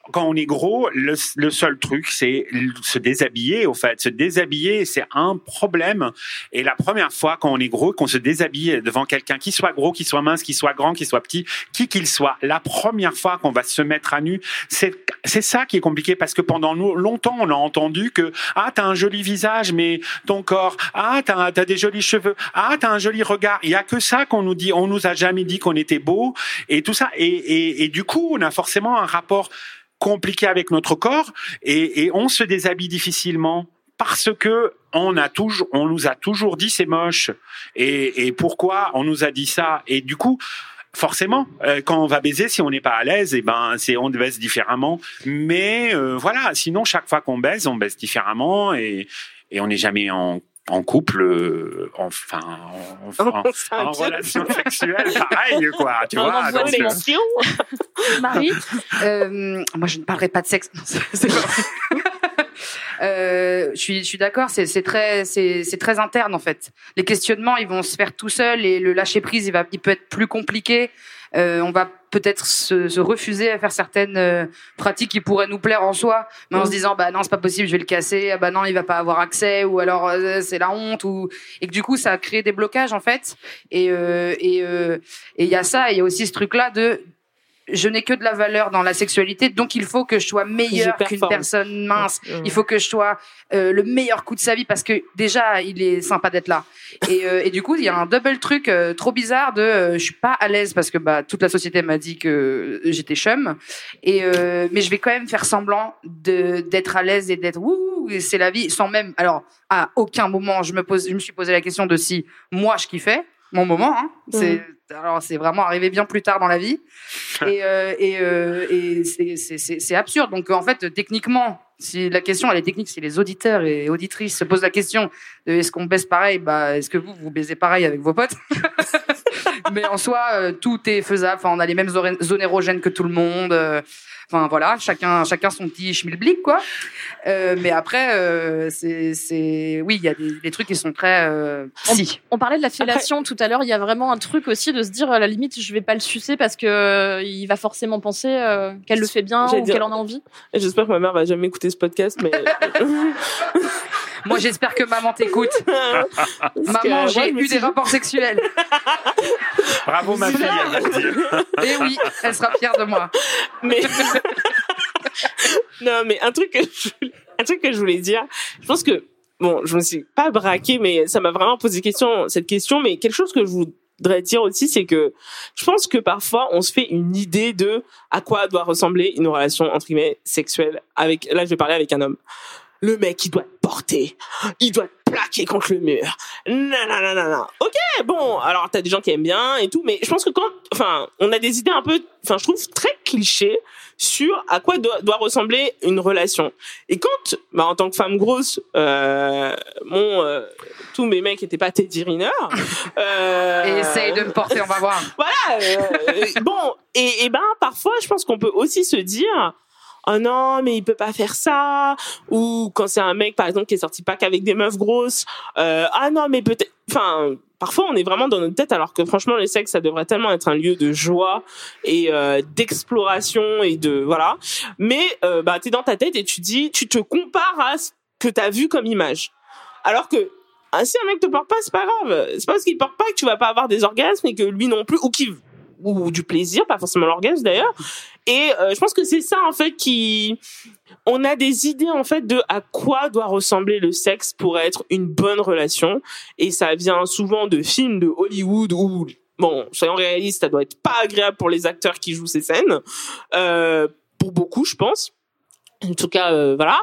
quand on est gros, le, le seul truc, c'est se déshabiller, au fait. Se déshabiller, c'est un problème. Et la première fois, quand on est gros, qu'on se déshabille devant quelqu'un, qui soit gros, qui soit mince, qui soit grand, qui soit petit, qui qu'il soit, la première fois qu'on va se mettre à nu, c'est, c'est ça qui est compliqué, parce que pendant nous, longtemps, on a entendu que, ah, t'as un joli visage, mais ton corps, ah, t'as, t'as des jolis cheveux, ah, t'as un joli regard. Il y a que ça qu'on nous dit. On nous a jamais dit qu'on était beau, et tout ça. Et, et, et du coup, on a forcément un rapport compliqué avec notre corps, et, et on se déshabille difficilement parce que on a toujours, on nous a toujours dit c'est moche, et, et pourquoi on nous a dit ça, et du coup forcément euh, quand on va baiser, si on n'est pas à l'aise, et ben c'est on baise différemment, mais euh, voilà, sinon chaque fois qu'on baise, on baise différemment, et, et on n'est jamais en en couple, euh, enfin, en, en, en, en relation sexuelle, pareil, quoi, tu on vois. Donc, euh... Marie, euh, moi, je ne parlerai pas de sexe. C'est pas euh, je suis, je suis d'accord. C'est, c'est très, c'est, c'est très interne en fait. Les questionnements, ils vont se faire tout seuls, et le lâcher prise, il va, il peut être plus compliqué. Euh, on va peut-être se, se refuser à faire certaines euh, pratiques qui pourraient nous plaire en soi, mais en mmh. se disant bah non, c'est pas possible, je vais le casser, ah bah non, il va pas avoir accès, ou alors euh, c'est la honte, ou et que du coup ça a créé des blocages en fait. Et euh, et euh, et il y a ça, et il y a aussi ce truc là de je n'ai que de la valeur dans la sexualité, donc il faut que je sois meilleure qu'une personne mince. Mmh. Il faut que je sois euh, le meilleur coup de sa vie, parce que déjà il est sympa d'être là. Et, euh, et du coup il y a un double truc euh, trop bizarre de euh, je suis pas à l'aise parce que bah toute la société m'a dit que j'étais chum, et euh, mais je vais quand même faire semblant de d'être à l'aise et d'être ouh, c'est la vie, sans même, alors à aucun moment je me pose, je me suis posé la question de si moi je kiffais mon moment, hein. Mmh. C'est alors c'est vraiment arrivé bien plus tard dans la vie, et euh, et euh, et c'est c'est c'est c'est absurde. Donc en fait techniquement, si la question elle est technique, si les auditeurs et auditrices se posent la question de est-ce qu'on baise pareil, bah est-ce que vous vous baisez pareil avec vos potes? Mais en soi euh, tout est faisable. Enfin on a les mêmes zones érogènes que tout le monde. Euh, Enfin voilà, chacun chacun son petit schmilblick quoi. Euh, mais après euh, c'est c'est oui, il y a des, des trucs qui sont très euh, si. On, on parlait de la fellation après, tout à l'heure, il y a vraiment un truc aussi de se dire à la limite je vais pas le sucer parce que euh, il va forcément penser euh, qu'elle le fait bien ou qu'elle en a envie. J'espère que ma mère va jamais écouter ce podcast, mais moi j'espère que maman t'écoute. Maman, j'ai eu des rapports sexuels. Bravo ma fille, elle va te dire. Et oui, elle sera fière de moi. Mais non, mais un truc que je, un truc que je voulais dire, je pense que bon, je me suis pas braquée, mais ça m'a vraiment posé question, cette question. Mais quelque chose que je voudrais dire aussi, c'est que je pense que parfois on se fait une idée de à quoi doit ressembler une relation entre guillemets sexuelle avec. Là, je vais parler avec un homme. Le mec, il doit te porter, il doit te plaquer contre le mur. Non, non, non, non, non. Ok, bon, alors t'as des gens qui aiment bien et tout, mais je pense que quand, enfin, on a des idées un peu, enfin, je trouve très clichés sur à quoi doit, doit ressembler une relation. Et quand, bah, en tant que femme grosse, euh, mon, euh, tous mes mecs étaient pas Teddy Riner. Euh, et essaye de me porter, on va voir. Voilà. Euh, bon, et, et ben, parfois, je pense qu'on peut aussi se dire, oh non, mais il peut pas faire ça. Ou quand c'est un mec, par exemple, qui est sorti pas qu'avec des meufs grosses, euh, ah non, mais peut-être, enfin, parfois on est vraiment dans notre tête, alors que franchement, le sexe, ça devrait tellement être un lieu de joie et euh, d'exploration et de, voilà. Mais, euh, bah, t'es dans ta tête et tu dis, tu te compares à ce que t'as vu comme image. Alors que, ah, si un mec te porte pas, c'est pas grave. C'est pas parce qu'il porte pas que tu vas pas avoir des orgasmes et que lui non plus, ou qu'il, ou du plaisir, pas forcément l'orgasme d'ailleurs. Et euh, je pense que c'est ça en fait qui, on a des idées en fait de à quoi doit ressembler le sexe pour être une bonne relation, et ça vient souvent de films de Hollywood où, bon, soyons réalistes, ça doit être pas agréable pour les acteurs qui jouent ces scènes, euh, pour beaucoup je pense. En tout cas, euh, voilà.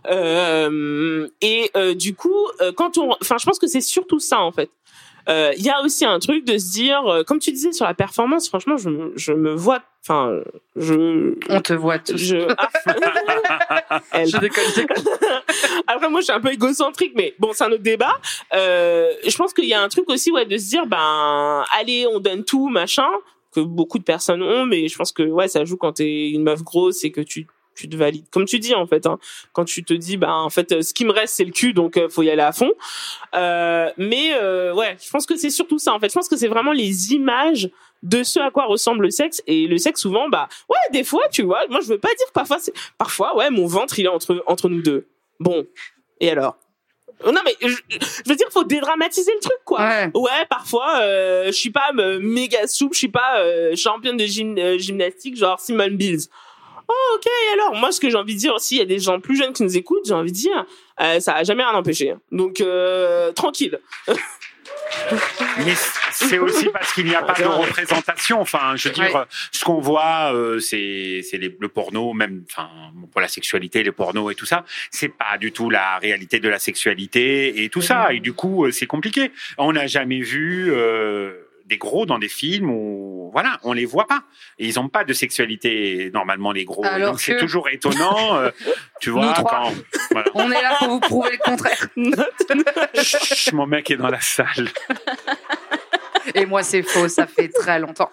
Euh, et euh, du coup, euh, quand on, enfin, je pense que c'est surtout ça en fait. Il euh, y a aussi un truc de se dire, euh, comme tu disais sur la performance, franchement, je, je me vois, enfin, je... On te voit tous. Je, ah, elle... je déconne, je déconne. Après, moi, je suis un peu égocentrique, mais bon, c'est un autre débat. Euh, je pense qu'il y a un truc aussi, ouais, de se dire, ben, allez, on donne tout, machin, que beaucoup de personnes ont, mais je pense que, ouais, ça joue quand t'es une meuf grosse et que tu tu te valides. Comme tu dis, en fait, hein, quand tu te dis, bah, en fait, ce qui me reste, c'est le cul, donc euh, faut y aller à fond. Euh, mais euh, ouais, je pense que c'est surtout ça, en fait. Je pense que c'est vraiment les images de ce à quoi ressemble le sexe. Et le sexe, souvent, bah, ouais, des fois, tu vois, moi, je veux pas dire parfois, c'est... parfois, ouais, mon ventre, il est entre, entre nous deux. Bon. Et alors? Non, mais je, je veux dire, faut dédramatiser le truc, quoi. Ouais, ouais parfois, euh, je suis pas euh, méga souple, je suis pas euh, championne de gym, euh, gymnastique, genre Simone Biles. Oh, ok, et alors, moi, ce que j'ai envie de dire aussi, il y a des gens plus jeunes qui nous écoutent, j'ai envie de dire, euh, ça a jamais rien empêché. Donc, euh, tranquille. Mais c'est aussi parce qu'il n'y a pas de représentation. Enfin, je veux dire, Ouais. ce qu'on voit, euh, c'est c'est les- le porno, même, enfin, pour la sexualité, les pornos et tout ça, c'est pas du tout la réalité de la sexualité et tout ça. Et du coup, euh, c'est compliqué. On n'a jamais vu euh, des gros dans des films où, voilà, on les voit pas. Et ils ont pas de sexualité normalement les gros. Et Alors donc c'est que- toujours étonnant, euh, tu vois, Nous trois. quand. Voilà. on est là pour vous prouver le contraire. Chut, mon mec est dans la salle. Et moi, c'est faux, ça fait très longtemps.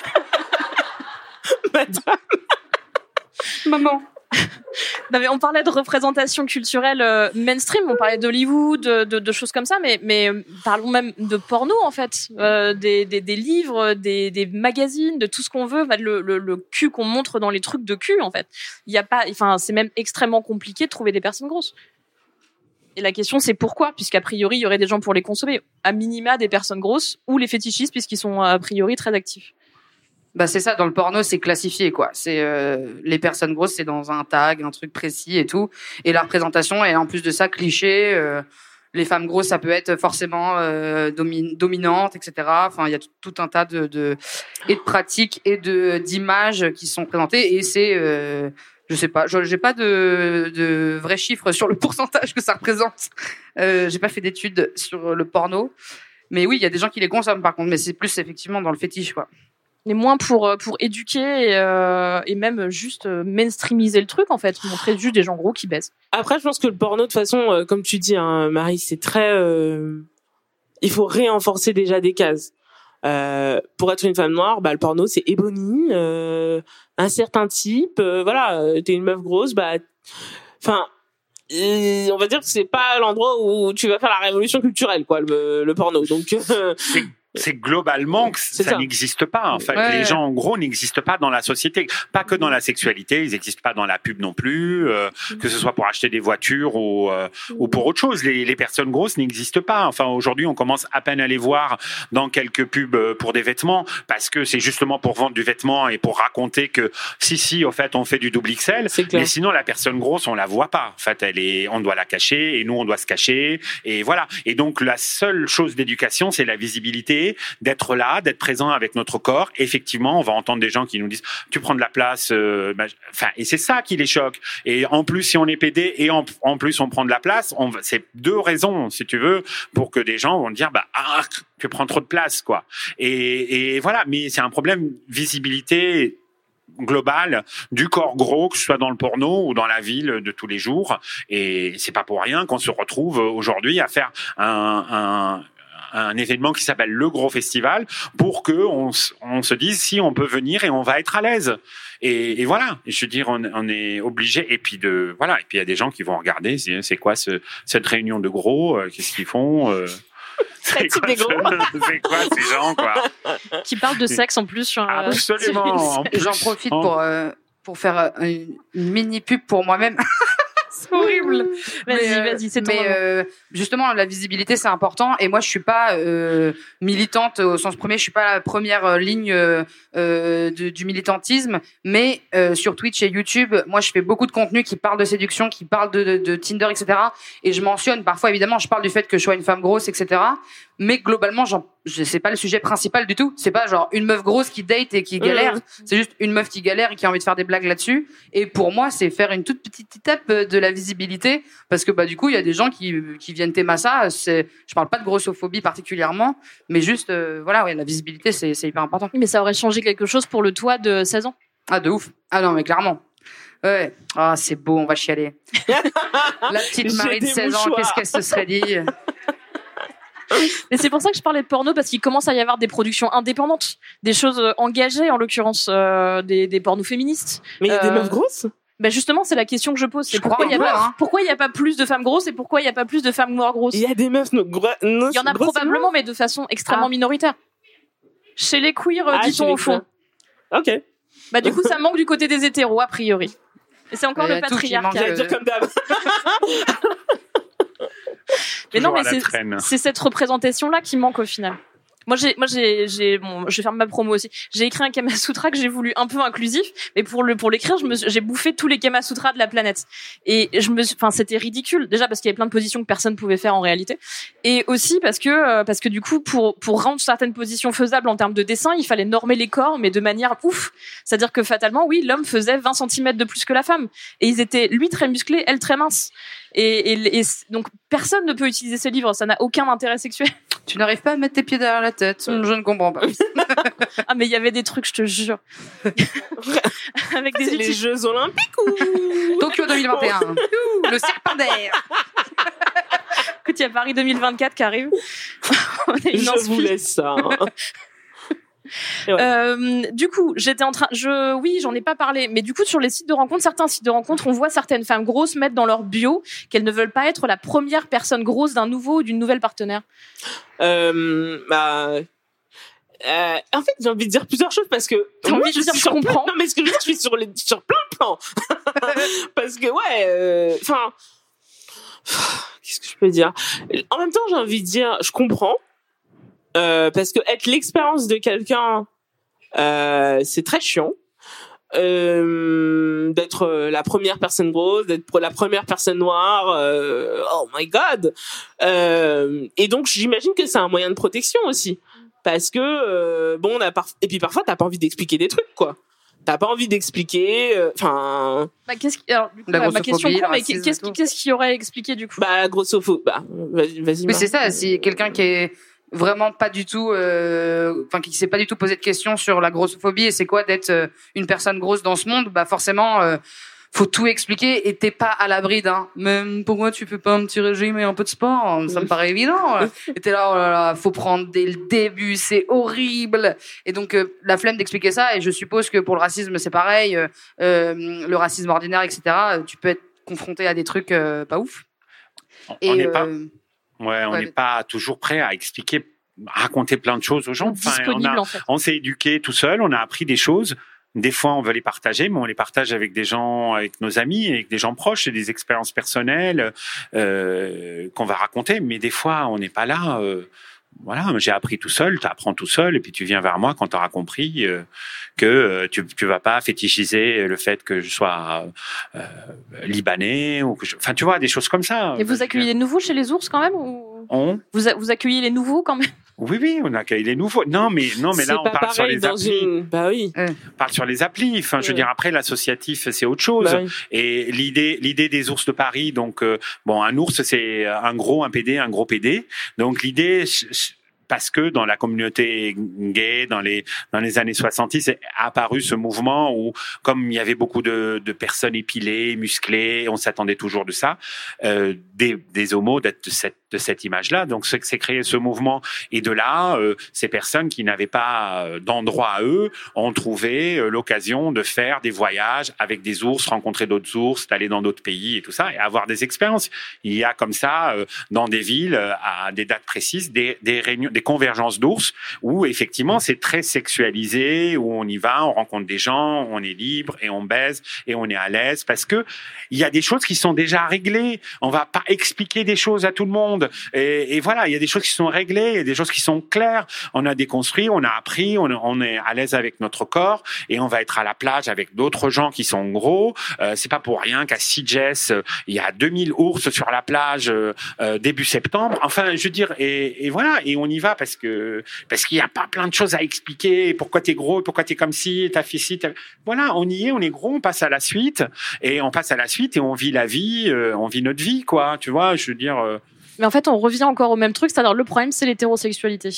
Madame. Maman. Non, mais on parlait de représentation culturelle euh, mainstream, on parlait d'Hollywood, de, de, de choses comme ça, mais, mais euh, parlons même de porno en fait, euh, des, des, des livres, des, des magazines, de tout ce qu'on veut, bah, le, le, le cul qu'on montre dans les trucs de cul en fait. Il y a pas, enfin c'est même extrêmement compliqué de trouver des personnes grosses. Et la question c'est pourquoi, puisqu'a priori il y aurait des gens pour les consommer, à minima des personnes grosses ou les fétichistes puisqu'ils sont a priori très actifs. Bah c'est ça, dans le porno, c'est classifié, quoi. C'est euh, les personnes grosses, c'est dans un tag, un truc précis et tout. Et la représentation est en plus de ça cliché. Euh, les femmes grosses, ça peut être forcément euh, domi- dominante, et cetera. Enfin, il y a tout, tout un tas de, de et de pratiques et de d'images qui sont présentées. Et c'est, euh, je sais pas, je- j'ai pas de, de vrais chiffres sur le pourcentage que ça représente. Euh, j'ai pas fait d'études sur le porno. Mais oui, il y a des gens qui les consomment par contre. Mais c'est plus effectivement dans le fétiche, quoi. Mais moins pour pour éduquer et, euh, et même juste euh, mainstreamiser le truc en fait, montrer juste des gens gros qui baissent. Après, je pense que le porno, de toute façon, euh, comme tu dis, hein, Marie, c'est très... Euh... Il faut réenforcer déjà des cases. Euh, pour être une femme noire, bah, le porno, c'est Ebony, euh, un certain type, euh, voilà, euh, t'es une meuf grosse, bah... Enfin... Et on va dire que c'est pas l'endroit où tu vas faire la révolution culturelle, quoi, le, le porno. Donc... Euh... C'est c'est globalement que C'est ça, ça. n'existe pas. En fait, Ouais. les gens en gros n'existent pas dans la société, pas que dans la sexualité, ils n'existent pas dans la pub non plus, euh, que ce soit pour acheter des voitures ou euh, ou pour autre chose. Les, les personnes grosses n'existent pas. Enfin, aujourd'hui, on commence à peine à les voir dans quelques pubs pour des vêtements parce que c'est justement pour vendre du vêtement et pour raconter que si si, au fait, on fait du double X L. C'est clair. Mais sinon, la personne grosse, on la voit pas. En fait, elle est, on doit la cacher et nous, on doit se cacher. Et voilà. Et donc, la seule chose d'éducation, c'est la visibilité, d'être là, d'être présent avec notre corps. Effectivement, on va entendre des gens qui nous disent tu prends de la place, euh, bah, enfin, et c'est ça qui les choque. Et en plus, si on est pédé et en, en plus on prend de la place, on, c'est deux raisons, si tu veux, pour que des gens vont dire bah ah, tu prends trop de place, quoi. Et, et voilà, mais c'est un problème visibilité globale du corps gros, que ce soit dans le porno ou dans la ville de tous les jours. Et c'est pas pour rien qu'on se retrouve aujourd'hui à faire un, un un événement qui s'appelle le Gros Festival pour que on, on se dise si on peut venir et on va être à l'aise. Et, et voilà, je veux dire, on, on est obligé. Et puis de voilà, et puis il y a des gens qui vont regarder, c'est, c'est quoi ce, cette réunion de gros, euh, qu'est-ce qu'ils font euh, c'est, type quoi, des gros. ce- c'est quoi ces gens, quoi? Qui parlent de sexe en plus sur. euh, Absolument. En plus, J'en profite en- pour euh, pour faire euh, une, une mini pub pour moi-même. C'est horrible. Vas-y, Mais, euh, vas-y, c'est ton Mais moment. euh, justement, la visibilité, c'est important. Et moi, je suis pas euh, militante au sens premier. Je suis pas la première euh, ligne euh, euh, de- du militantisme. Mais euh, sur Twitch et YouTube, moi, je fais beaucoup de contenu qui parle de séduction, qui parle de, de, de Tinder, et cetera. Et je mentionne parfois, évidemment, je parle du fait que je sois une femme grosse, et cetera. Mais globalement, j'en, je c'est pas le sujet principal du tout. C'est pas genre une meuf grosse qui date et qui galère. Mmh. C'est juste une meuf qui galère et qui a envie de faire des blagues là-dessus. Et pour moi, c'est faire une toute petite étape de la visibilité, parce que bah du coup, il y a des gens qui qui viennent t'aimer ça. C'est, je parle pas de grossophobie particulièrement, mais juste euh, voilà, ouais, la visibilité, c'est c'est hyper important. Mais ça aurait changé quelque chose pour le toi de seize ans. Ah de ouf. Ah non, mais clairement. Ouais. Ah c'est beau, on va chialer. La petite J'ai Marie de des seize ans, mouchoirs. qu'est-ce qu'elle se serait dit? Mais c'est pour ça que je parlais de porno, parce qu'il commence à y avoir des productions indépendantes, des choses euh, engagées, en l'occurrence euh, des, des pornos féministes. Mais il y a des Euh, meufs grosses? Ben justement, c'est la question que je pose. C'est Je pourquoi il y a crois un pas, peu, hein. pourquoi il y a pas plus de femmes grosses et pourquoi il y a pas plus de femmes noires grosses. Il y a des meufs no- gro- no- Il y en a grosses probablement, mais de façon extrêmement Ah. minoritaire. Chez les queers, euh, Ah, chez dit-on les au fond. queers. Ok. Bah du coup, ça manque du côté des hétéros a priori. Et c'est encore Il y le a tout qui patriarcat. manque. J'allais Euh, dire comme d'hab. Mais non, Toujours mais à la c'est traîne. c'est cette représentation-là qui manque au final. Moi, j'ai, moi, j'ai, j'ai, bon, je vais faire ma promo aussi. J'ai écrit un Kama Sutra que j'ai voulu un peu inclusif, mais pour le, pour l'écrire, je me, suis- j'ai bouffé tous les Kama Sutras de la planète. Et je me, suis- enfin, c'était ridicule. Déjà parce qu'il y avait plein de positions que personne pouvait faire en réalité, et aussi parce que, euh, parce que du coup, pour, pour rendre certaines positions faisables en termes de dessin, il fallait normer les corps, mais de manière ouf. C'est-à-dire que fatalement, oui, l'homme faisait vingt centimètres de plus que la femme, et ils étaient lui très musclés, elle très mince. Et, et, et donc personne ne peut utiliser ce livre, ça n'a aucun intérêt sexuel. Tu n'arrives pas à mettre tes pieds derrière la tête. Je ne comprends pas. Ah mais il y avait des trucs, je te jure. Avec des C'est les outils. Jeux Olympiques ou Tokyo deux mille vingt et un. Ouh, le serpentaire. Écoute, il y a Paris deux mille vingt-quatre qui arrive. On est une Je inspi. vous laisse ça. hein. Et ouais. Euh, du coup, j'étais en train, je, oui, j'en ai pas parlé, mais du coup, sur les sites de rencontres, certains sites de rencontres, on voit certaines femmes grosses mettre dans leur bio qu'elles ne veulent pas être la première personne grosse d'un nouveau ou d'une nouvelle partenaire. Euh, bah, euh, en fait, j'ai envie de dire plusieurs choses parce que T'as moi, envie de je dire, suis je sur plein- comprends. Non, mais ce que je veux dire, je suis sur les, sur plein de plans. Parce que ouais, enfin, qu'est-ce que je peux dire? En même temps, j'ai envie de dire, je comprends. Euh, parce que être l'expérience de quelqu'un, euh, c'est très chiant. Euh, d'être euh, la première personne grosse, d'être la première personne noire, euh, oh my god. Euh, et donc j'imagine que c'est un moyen de protection aussi, parce que euh, bon, on a par... et puis parfois t'as pas envie d'expliquer des trucs quoi. T'as pas envie d'expliquer, enfin, euh, Bah, qu'est-ce qui, alors, du coup, La ma- ma question grossophobie, prend, le mais racisme qu'est-ce et qui, tout. qu'est-ce qui aurait expliqué du coup? bah grossophobie. Bah vas-y, vas-y. Oui, Marc. c'est ça. Si quelqu'un qui est vraiment pas du tout, euh, enfin qui s'est pas du tout posé de questions sur la grossophobie et c'est quoi d'être euh, une personne grosse dans ce monde, bah forcément, euh, faut tout expliquer et t'es pas à l'abri d'un. Même pourquoi tu fais pas un petit régime et un peu de sport? Ça me paraît évident. Et t'es là, oh là là, faut prendre dès le début, c'est horrible. Et donc euh, la flemme d'expliquer ça. Et je suppose que pour le racisme c'est pareil, euh, euh, le racisme ordinaire, et cetera. Tu peux être confronté à des trucs euh, pas ouf. On n'est Et, pas, euh, ouais, on ouais, n'est mais- pas toujours prêt à expliquer, à raconter plein de choses aux gens. Enfin, on Disponible a- en fait. on s'est éduqué tout seul, on a appris des choses. Des fois, on veut les partager, mais on les partage avec des gens, avec nos amis, avec des gens proches, et des expériences personnelles euh, qu'on va raconter. Mais des fois, on n'est pas là. Euh, voilà, j'ai appris tout seul, tu apprends tout seul, et puis tu viens vers moi quand tu auras compris euh, que euh, tu tu vas pas fétichiser le fait que je sois euh, libanais ou que je... enfin tu vois des choses comme ça. Et vous accueillez les nouveaux chez les ours quand même ou On vous, a- vous accueillez les nouveaux quand même? Oui, oui, on accueille les nouveaux. Non, mais non, mais C'est là, on pas parle sur pareil les dans applis. une... Bah oui. On parle sur les applis. Enfin, je veux Ouais. dire, après, l'associatif, c'est autre chose. Bah oui. Et l'idée, l'idée des ours de Paris, donc, euh, bon, un ours, c'est un gros, un P D, un gros P D. Donc, l'idée, ch- ch- parce que dans la communauté gay, dans les dans les années soixante-dix, est apparu ce mouvement où, comme il y avait beaucoup de, de personnes épilées, musclées, on s'attendait toujours de ça, euh, des, des homos d'être de cette de cette image-là. Donc, c'est c'est créé ce mouvement. Et de là, euh, ces personnes qui n'avaient pas euh, d'endroit à eux ont trouvé euh, l'occasion de faire des voyages avec des ours, rencontrer d'autres ours, d'aller dans d'autres pays et tout ça, et avoir des expériences. Il y a comme ça, euh, dans des villes, euh, à des dates précises, des, des réunions, des convergences d'ours où effectivement c'est très sexualisé, où on y va, on rencontre des gens, on est libre et on baise et on est à l'aise parce que il y a des choses qui sont déjà réglées. On va pas expliquer des choses à tout le monde. Et, et voilà, il y a des choses qui sont réglées, il y a des choses qui sont claires. On a déconstruit, on a appris, on, on est à l'aise avec notre corps et on va être à la plage avec d'autres gens qui sont gros. Euh, c'est pas pour rien qu'à Sitges, euh, il y a deux mille ours sur la plage euh, euh, début septembre. Enfin, je veux dire, et, et voilà, et on y va parce que parce qu'il y a pas plein de choses à expliquer. Pourquoi t'es gros, pourquoi t'es comme ci, t'as fait ci, t'as... voilà, on y est, on est gros, on passe à la suite et on passe à la suite et on vit la vie, euh, on vit notre vie, quoi. Tu vois, je veux dire. Euh, Mais en fait, on revient encore au même truc, c'est-à-dire le problème, c'est l'hétérosexualité.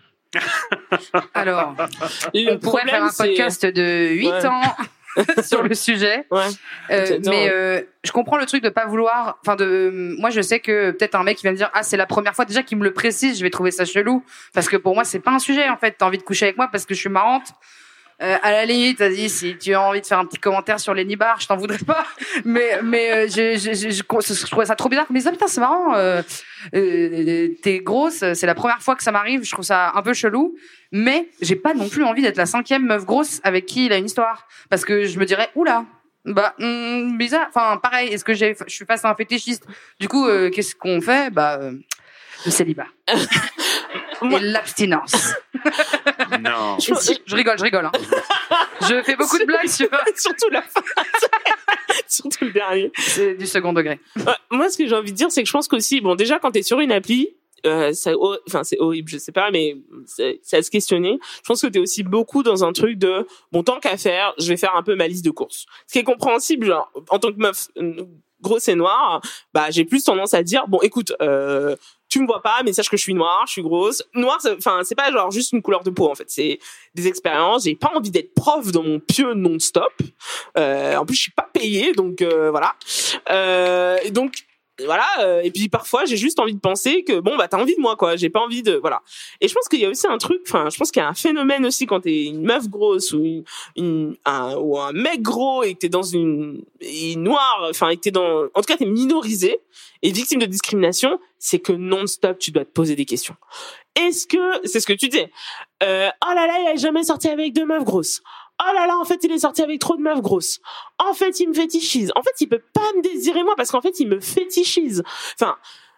Alors, Le on pourrait faire un c'est- podcast de huit Ouais. ans sur le sujet. Ouais. Euh, J'adore. mais euh, je comprends le truc de pas vouloir. Enfin, de moi, je sais que peut-être un mec qui va me dire ah c'est la première fois déjà qu'il me le précise, je vais trouver ça chelou parce que pour moi c'est pas un sujet en fait. T'as envie de coucher avec moi parce que je suis marrante. Euh, à la limite, vas-y, si tu as envie de faire un petit commentaire sur Lenny Bar, je t'en voudrais pas. Mais, mais euh, je, je, je, je, je trouvais ça trop bizarre. Mais ça, putain, c'est marrant. Euh, euh, t'es grosse, c'est la première fois que ça m'arrive. Je trouve ça un peu chelou. Mais j'ai pas non plus envie d'être la cinquième meuf grosse avec qui il a une histoire. Parce que je me dirais, oula, bah hum, bizarre. Enfin, pareil. Est-ce que j'ai, je suis face à un fétichiste? Du coup, euh, qu'est-ce qu'on fait? Bah, euh, le célibat. Moi... Et l'abstinence. Non. Je, je rigole, je rigole. Hein. Je fais beaucoup de blagues sur... Surtout la fin. Surtout le dernier. C'est du second degré. Ouais, moi, ce que j'ai envie de dire, c'est que je pense qu'aussi, bon, déjà, quand t'es sur une appli, euh, ça, enfin, c'est horrible, je sais pas, mais c'est, c'est à se questionner. Je pense que t'es aussi beaucoup dans un truc de, bon, tant qu'à faire, je vais faire un peu ma liste de courses. Ce qui est compréhensible, genre, en tant que meuf grosse et noire, bah, j'ai plus tendance à dire, bon, écoute, euh, tu me vois pas, mais sache que je suis noire, je suis grosse. Noire, enfin, c'est pas genre juste une couleur de peau, en fait. C'est des expériences. J'ai pas envie d'être prof dans mon pieu non-stop. Euh, en plus, je suis pas payée, donc euh, voilà. Euh, et donc voilà. Euh, et puis parfois, j'ai juste envie de penser que bon, bah, t'as envie de moi, quoi. J'ai pas envie de voilà. Et je pense qu'il y a aussi un truc. Enfin, je pense qu'il y a un phénomène aussi quand t'es une meuf grosse ou une, une un ou un mec gros et que t'es dans une, une noire. Enfin, et que t'es dans, en tout cas, t'es minorisé et victime de discrimination, c'est que non-stop, tu dois te poser des questions. Est-ce que, c'est ce que tu disais, euh, oh là là, il a jamais sorti avec deux meufs grosses. Oh là là, en fait, il est sorti avec trop de meufs grosses. En fait, il me fétichise. En fait, il peut pas me désirer moi parce qu'en fait, il me fétichise. Enfin,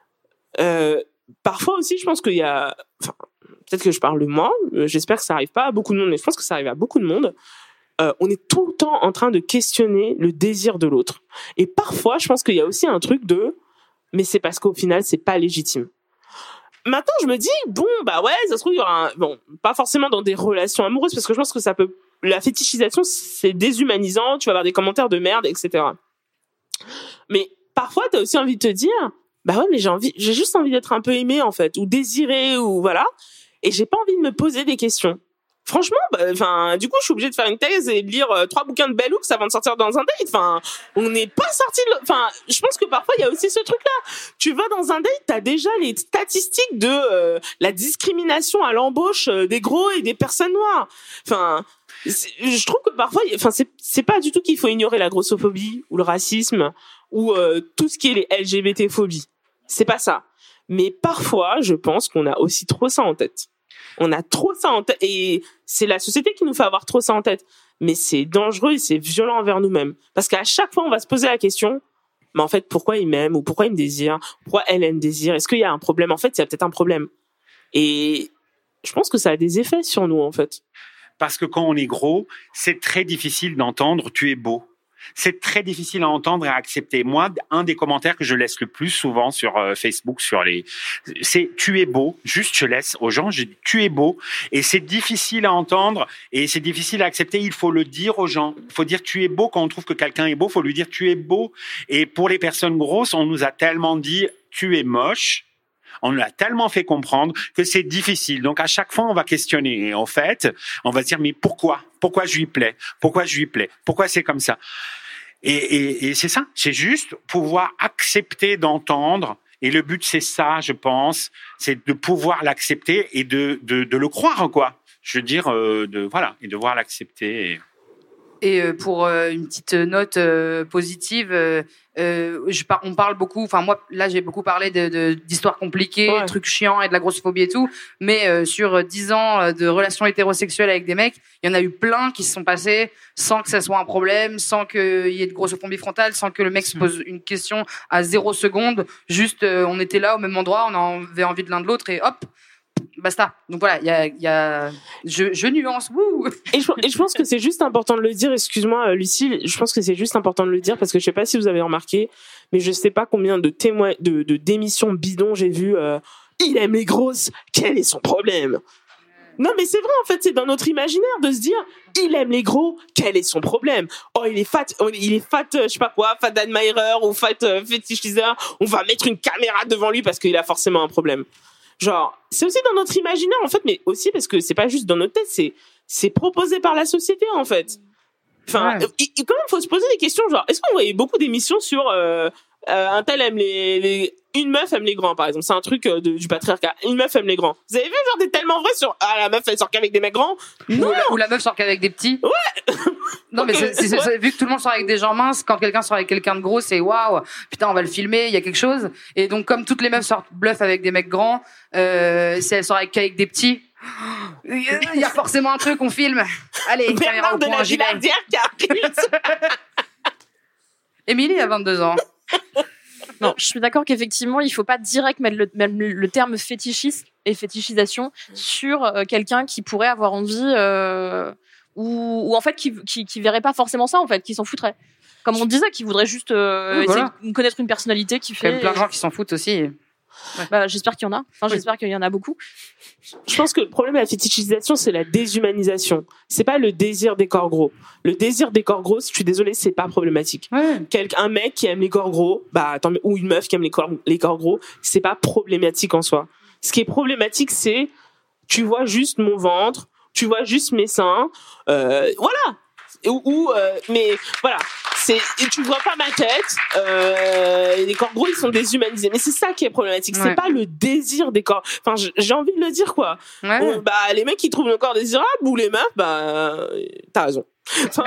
euh, parfois aussi, je pense qu'il y a, enfin, peut-être que je parle de moi, j'espère que ça arrive pas à beaucoup de monde, mais je pense que ça arrive à beaucoup de monde. Euh, on est tout le temps en train de questionner le désir de l'autre. Et parfois, je pense qu'il y a aussi un truc de, mais c'est parce qu'au final, c'est pas légitime. Maintenant, je me dis, bon, bah ouais, ça se trouve, il y aura un, bon, pas forcément dans des relations amoureuses, parce que je pense que ça peut, la fétichisation, c'est déshumanisant, tu vas avoir des commentaires de merde, et cetera. Mais parfois, t'as aussi envie de te dire, bah ouais, mais j'ai envie, j'ai juste envie d'être un peu aimé, en fait, ou désiré, ou voilà, et j'ai pas envie de me poser des questions. Franchement, enfin, bah, du coup, je suis obligée de faire une thèse et de lire euh, trois bouquins de Bell Hooks avant de sortir dans un date. Enfin, on n'est pas sorti de, enfin, je pense que parfois il y a aussi ce truc-là. Tu vas dans un date, t'as déjà les statistiques de euh, la discrimination à l'embauche euh, des gros et des personnes noires. Enfin, je trouve que parfois, enfin, c'est c'est pas du tout qu'il faut ignorer la grossophobie ou le racisme ou euh, tout ce qui est les L G B T-phobies. C'est pas ça. Mais parfois, je pense qu'on a aussi trop ça en tête. On a trop ça en tête et c'est la société qui nous fait avoir trop ça en tête. Mais c'est dangereux et c'est violent envers nous-mêmes. Parce qu'à chaque fois, on va se poser la question, mais en fait, pourquoi il m'aime ou pourquoi il me désire? Pourquoi elle, elle me désire? Est-ce qu'il y a un problème? En fait, il y a peut-être un problème. Et je pense que ça a des effets sur nous, en fait. Parce que quand on est gros, c'est très difficile d'entendre « tu es beau ». C'est très difficile à entendre et à accepter. Moi, un des commentaires que je laisse le plus souvent sur euh, Facebook, sur les, c'est « tu es beau ». Juste, je laisse aux gens, je dis « tu es beau ». Et c'est difficile à entendre et c'est difficile à accepter. Il faut le dire aux gens. Il faut dire « tu es beau ». Quand on trouve que quelqu'un est beau, il faut lui dire « tu es beau ». Et pour les personnes grosses, on nous a tellement dit « tu es moche ». On nous l'a tellement fait comprendre que c'est difficile. Donc, à chaque fois, on va questionner. Et en fait, on va se dire, mais pourquoi? Pourquoi je lui plais? Pourquoi je lui plais? Pourquoi c'est comme ça? Et, et, et c'est ça. C'est juste pouvoir accepter d'entendre. Et le but, c'est ça, je pense. C'est de pouvoir l'accepter et de, de, de le croire, quoi. Je veux dire, euh, de, voilà, et de devoir l'accepter. Et... Et pour une petite note positive, euh, je par, on parle beaucoup. Enfin moi, là, j'ai beaucoup parlé de, de, d'histoires compliquées, ouais. trucs chiants et de la grossophobie et tout. Mais euh, sur dix ans de relations hétérosexuelles avec des mecs, il y en a eu plein qui se sont passés sans que ça soit un problème, sans qu'il y ait de grossophobie frontale, sans que le mec se pose une question à zéro seconde. Juste, euh, on était là au même endroit, on avait envie de l'un de l'autre et hop. Basta. Donc voilà, il y a, y a, je, je nuance. Wouh. Et je, et je pense que c'est juste important de le dire. Excuse-moi, Lucie. Je pense que c'est juste important de le dire parce que je sais pas si vous avez remarqué, mais je sais pas combien de témoins, de, de d'émissions bidons j'ai vu. Euh, il aime les grosses. Quel est son problème? Non, mais c'est vrai. En fait, c'est dans notre imaginaire de se dire, il aime les gros. Quel est son problème? Oh, il est fat. Oh, il est fat. Euh, je sais pas quoi. Fat admirer ou fat euh, fétichiseur. On va mettre une caméra devant lui parce qu'il a forcément un problème. Genre, c'est aussi dans notre imaginaire, en fait, mais aussi parce que c'est pas juste dans notre tête, c'est, c'est proposé par la société, en fait. Enfin, ouais. il, quand même, faut se poser des questions, genre, est-ce qu'on voyait beaucoup d'émissions sur, euh, euh, un tel aime les, les, une meuf aime les grands, par exemple. C'est un truc euh, de, du patriarcat. Une meuf aime les grands. Vous avez vu, genre, t'es tellement vrai sur, ah, la meuf, elle sort qu'avec des mecs grands. Non. Ou la, ou la meuf sort qu'avec des petits. Ouais. Non, mais c'est, c'est, c'est, vu que tout le monde sort avec des gens minces, quand quelqu'un sort avec quelqu'un de gros, c'est waouh, putain, on va le filmer, il y a quelque chose. Et donc, comme toutes les meufs sortent bluff avec des mecs grands, euh, si elles sortent avec, qu'avec des petits, il y a forcément un truc, on filme. Allez, caméra au de point, la j'y vais. Gillardière qui arrive. Émilie a vingt-deux ans. Non, je suis d'accord qu'effectivement, il faut pas direct mettre le, même le, le terme fétichisme et fétichisation sur euh, quelqu'un qui pourrait avoir envie, euh, ou, ou en fait qui, qui, qui verrait pas forcément ça, en fait, qui s'en foutrait. Comme on disait, qui voudrait juste euh, oui, voilà. essayer de connaître une personnalité qui Il y a fait. plein de gens qui s'en foutent aussi. Ouais. Bah, j'espère qu'il y en a. Enfin, Oui. j'espère qu'il y en a beaucoup. Je pense que le problème de la fétichisation, c'est la déshumanisation. C'est pas le désir des corps gros. Le désir des corps gros, je suis désolée, c'est pas problématique. Ouais. Quelqu'un, un mec qui aime les corps gros, bah, attends, ou une meuf qui aime les corps, les corps gros, c'est pas problématique en soi. Ce qui est problématique, c'est, tu vois juste mon ventre, tu vois juste mes seins, euh, voilà. Ou, ou euh, mais voilà, c'est, et tu vois pas ma tête, euh, les corps gros ils sont déshumanisés, mais c'est ça qui est problématique, Ouais. c'est pas le désir des corps, enfin j- j'ai envie de le dire quoi. Ouais. Bon, bah les mecs qui trouvent le corps désirable ou les meufs, bah euh, t'as raison. Enfin,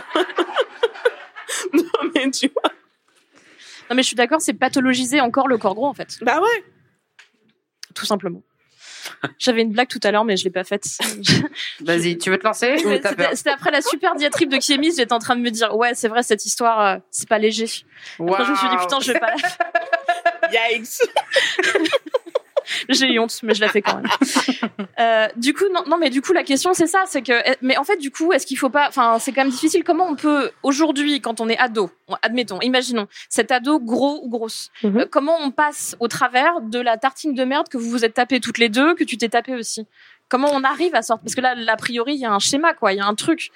non mais tu vois, Non, mais je suis d'accord, c'est pathologiser encore le corps gros, en fait. bah ouais. Tout simplement. J'avais une blague tout à l'heure, mais je l'ai pas faite. Vas-y, tu veux te lancer ou t'as peur? C'était, c'était après la super diatribe de Kémis, j'étais en train de me dire, ouais, c'est vrai, cette histoire, euh, c'est pas léger. Après, je me suis dit, putain, je vais pas. Yikes. J'ai eu honte, mais je la fais quand même. Euh, du coup, non, non, mais du coup, la question, c'est ça, c'est que, mais en fait, du coup, est-ce qu'il faut pas, enfin, c'est quand même difficile. Comment on peut, aujourd'hui, quand on est ado, admettons, imaginons, cet ado gros ou grosse, Mhm. euh, comment on passe au travers de la tartine de merde que vous vous êtes tapé toutes les deux, que tu t'es tapé aussi? Comment on arrive à sortir? Parce que là, a priori, il y a un schéma, quoi, il y a un truc.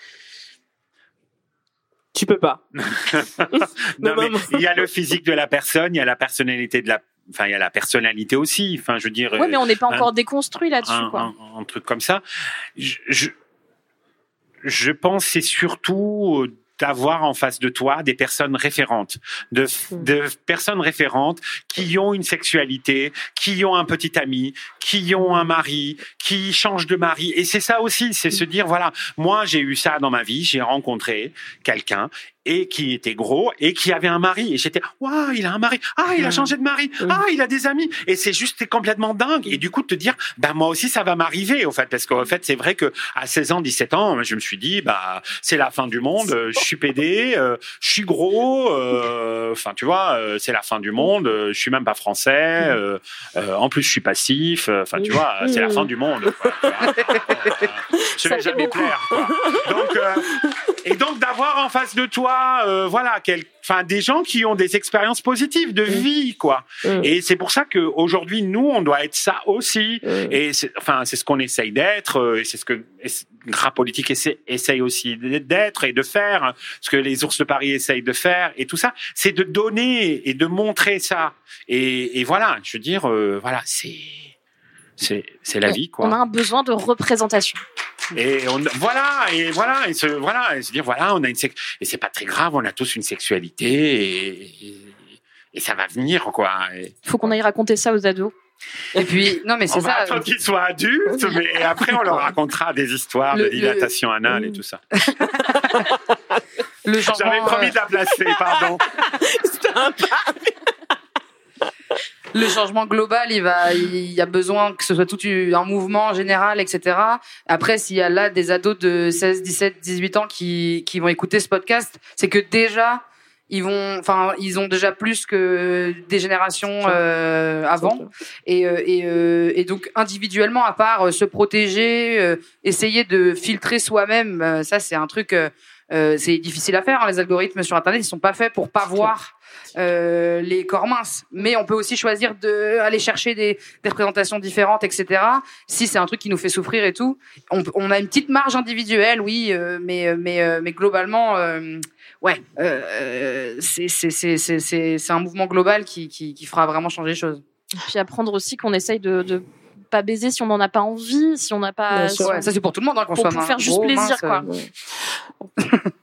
Tu peux pas. Non, Non, mais non, il y a le physique de la personne, il y a la personnalité de la, enfin, il y a la personnalité aussi. Enfin, je veux dire. Ouais, mais on n'est pas un- encore déconstruit là-dessus, un, quoi. un- un truc comme ça. Je, je, je pense que c'est surtout euh, d'avoir en face de toi des personnes référentes, de, de personnes référentes qui ont une sexualité, qui ont un petit ami, qui ont un mari, qui changent de mari. Et c'est ça aussi, c'est se dire, voilà, moi j'ai eu ça dans ma vie, j'ai rencontré quelqu'un et qui était gros et qui avait un mari. Et j'étais, waouh, il a un mari. Ah, il a changé de mari. Ah, il a des amis. Et c'est juste, c'est complètement dingue. Et du coup, de te dire, bah, moi aussi, ça va m'arriver, au fait. Parce qu'en fait, c'est vrai que à seize ans, dix-sept ans, je me suis dit, bah, c'est la fin du monde. Je suis pédé, euh, je suis gros. euh, Enfin, tu vois, euh, c'est la fin du monde. euh, Je suis même pas français. euh, euh, en plus, je suis passif. Enfin, tu vois, c'est la fin du monde. Quoi, tu vois. Euh, je Ça vais fait jamais beaucoup. plaire. Quoi. Donc, euh, et donc d'avoir en face de toi, euh, voilà, quel, enfin des gens qui ont des expériences positives de vie, quoi. Mm. Et c'est pour ça que aujourd'hui, nous, on doit être ça aussi. Mm. Et c'est, enfin, c'est ce qu'on essaye d'être. euh, Et c'est ce que Gras Politique essaie, essaye aussi d'être et de faire. Ce que les Ours de Paris essayent de faire et tout ça, c'est de donner et de montrer ça. Et, et voilà, je veux dire, euh, voilà, c'est. C'est, c'est la vie, quoi. On a un besoin de représentation. Et on, voilà, et voilà, et se, voilà, et se dire, voilà, on a une sex- et c'est pas très grave, on a tous une sexualité, et, et, et ça va venir, quoi. Et Il faut qu'on aille raconter ça aux ados. Et puis, non, mais on c'est va ça. attendre qu'ils soient adultes, mais après, on leur racontera des histoires Le- de dilatation anale et tout ça. Le changement. J'avais promis euh, de la placer, pardon. C'était un pas. le changement global, il va, il y a besoin que ce soit tout un mouvement général, et cetera. Après, s'il y a là des ados de seize, dix-sept, dix-huit ans qui, qui vont écouter ce podcast, c'est que déjà, ils vont, enfin, ils ont déjà plus que des générations euh, avant. Et, euh, et, euh, et donc, individuellement, à part euh, se protéger, euh, essayer de filtrer soi-même, euh, ça, c'est un truc, euh, euh, c'est difficile à faire. Hein. Les algorithmes sur Internet, ils sont pas faits pour pas voir euh, les corps minces. Mais on peut aussi choisir de aller chercher des, des représentations différentes, et cetera. Si c'est un truc qui nous fait souffrir et tout, on, on a une petite marge individuelle, oui, euh, mais, mais, euh, mais globalement, euh, ouais, euh, c'est, c'est, c'est, c'est, c'est, c'est un mouvement global qui, qui, qui fera vraiment changer les choses. Et puis apprendre aussi qu'on essaye de, de pas baiser si on n'en a pas envie, si on n'a pas. Bien si sûr. on- Ouais, ça c'est pour tout le monde, hein, qu'on Pour- soit pour min- faire juste gros, plaisir, mince, quoi. euh,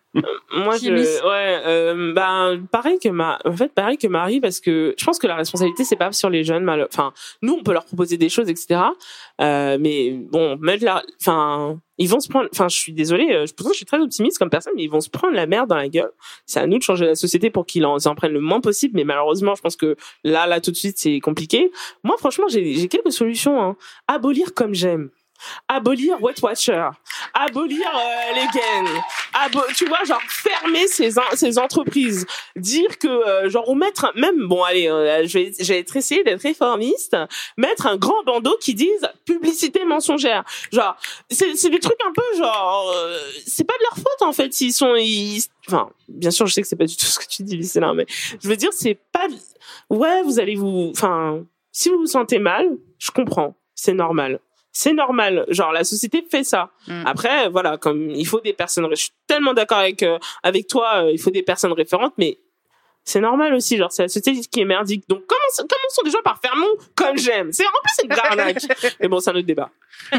Moi, je, ouais, euh, ben, pareil que ma, en fait, pareil que Marie, parce que je pense que la responsabilité, c'est pas sur les jeunes, mal, enfin, nous, on peut leur proposer des choses, et cetera. Euh, mais bon, mettre la, enfin, ils vont se prendre, enfin, je suis désolée, je, pourtant, je suis très optimiste comme personne, mais ils vont se prendre la merde dans la gueule. C'est à nous de changer la société pour qu'ils en, en prennent le moins possible, mais malheureusement, je pense que là, là, tout de suite, c'est compliqué. Moi, franchement, j'ai, j'ai quelques solutions, hein. Abolir comme j'aime. Abolir Weight Watcher, abolir euh, les gains, Abo- tu vois, genre fermer ces en- ces entreprises, dire que euh, genre ou mettre même bon allez, euh, je vais je vais être essayer d'être réformiste, mettre un grand bandeau qui dise publicité mensongère. Genre c'est c'est des trucs un peu genre euh, c'est pas de leur faute en fait s'ils sont ils, enfin bien sûr je sais que c'est pas du tout ce que tu dis Lycée, mais je veux dire c'est pas ouais vous allez vous enfin si vous vous sentez mal, je comprends, c'est normal. C'est normal, genre la société fait ça. Mm. Après, voilà, comme il faut des personnes, je suis tellement d'accord avec euh, avec toi, euh, il faut des personnes référentes, mais c'est normal aussi, genre c'est la société qui est merdique. Donc commençons, commençons déjà par faire mon comme j'aime. C'est en plus c'est une arnaque. Mais bon, c'est un autre débat.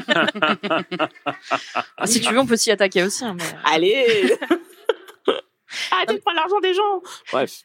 Ah, si tu veux, on peut s'y attaquer aussi. Hein, mais... Allez. Arrêtez de prendre l'argent des gens. Bref.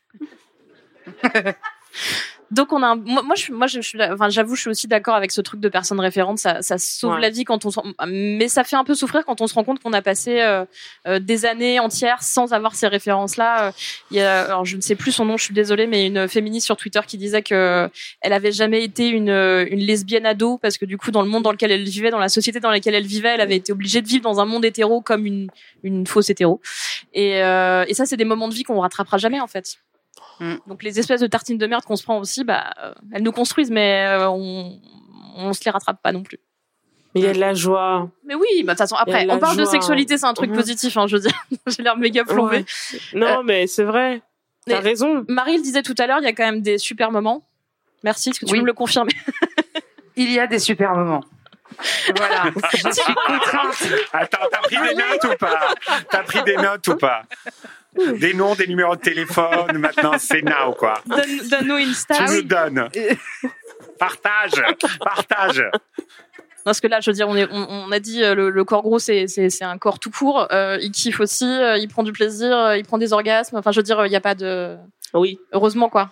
Donc on a un... moi, moi je moi je suis enfin j'avoue je suis aussi d'accord avec ce truc de personnes référentes, ça ça sauve ouais. la vie quand on s'en... mais ça fait un peu souffrir quand on se rend compte qu'on a passé euh, euh, des années entières sans avoir ces références là. Il y a alors je ne sais plus son nom, je suis désolée, mais une féministe sur Twitter qui disait que elle avait jamais été une une lesbienne ado parce que du coup dans le monde dans lequel elle vivait, dans la société dans laquelle elle vivait, elle avait été obligée de vivre dans un monde hétéro comme une une fausse hétéro. Et euh, et ça c'est des moments de vie qu'on rattrapera jamais en fait. Mm. Donc les espèces de tartines de merde qu'on se prend aussi, bah, euh, elles nous construisent, mais euh, on on se les rattrape pas non plus. Mais il y a de la joie. Mais oui, bah de toute façon après, on parle joie. de sexualité, c'est un truc mmh. positif, hein, je veux dire. J'ai l'air méga plombée. Ouais. Non, euh, mais c'est vrai. T'as raison. Marie le disait tout à l'heure, il y a quand même des super moments. Merci, est-ce que tu oui. peux me le confirmer? Il y a des super moments. Voilà. Je suis contrainte. Attends, t'as pris des notes ou pas? T'as pris des notes ou pas? Des noms, des numéros de téléphone, maintenant c'est now quoi. Donne, donne-nous une stat. Tu ah, nous oui. donnes. Partage, partage. Parce que là, je veux dire, on, est, on, on a dit le, le corps gros, c'est, c'est, c'est un corps tout court. Euh, il kiffe aussi, euh, il prend du plaisir, euh, il prend des orgasmes. Enfin, je veux dire, il n'y a pas de. Oui. Heureusement quoi.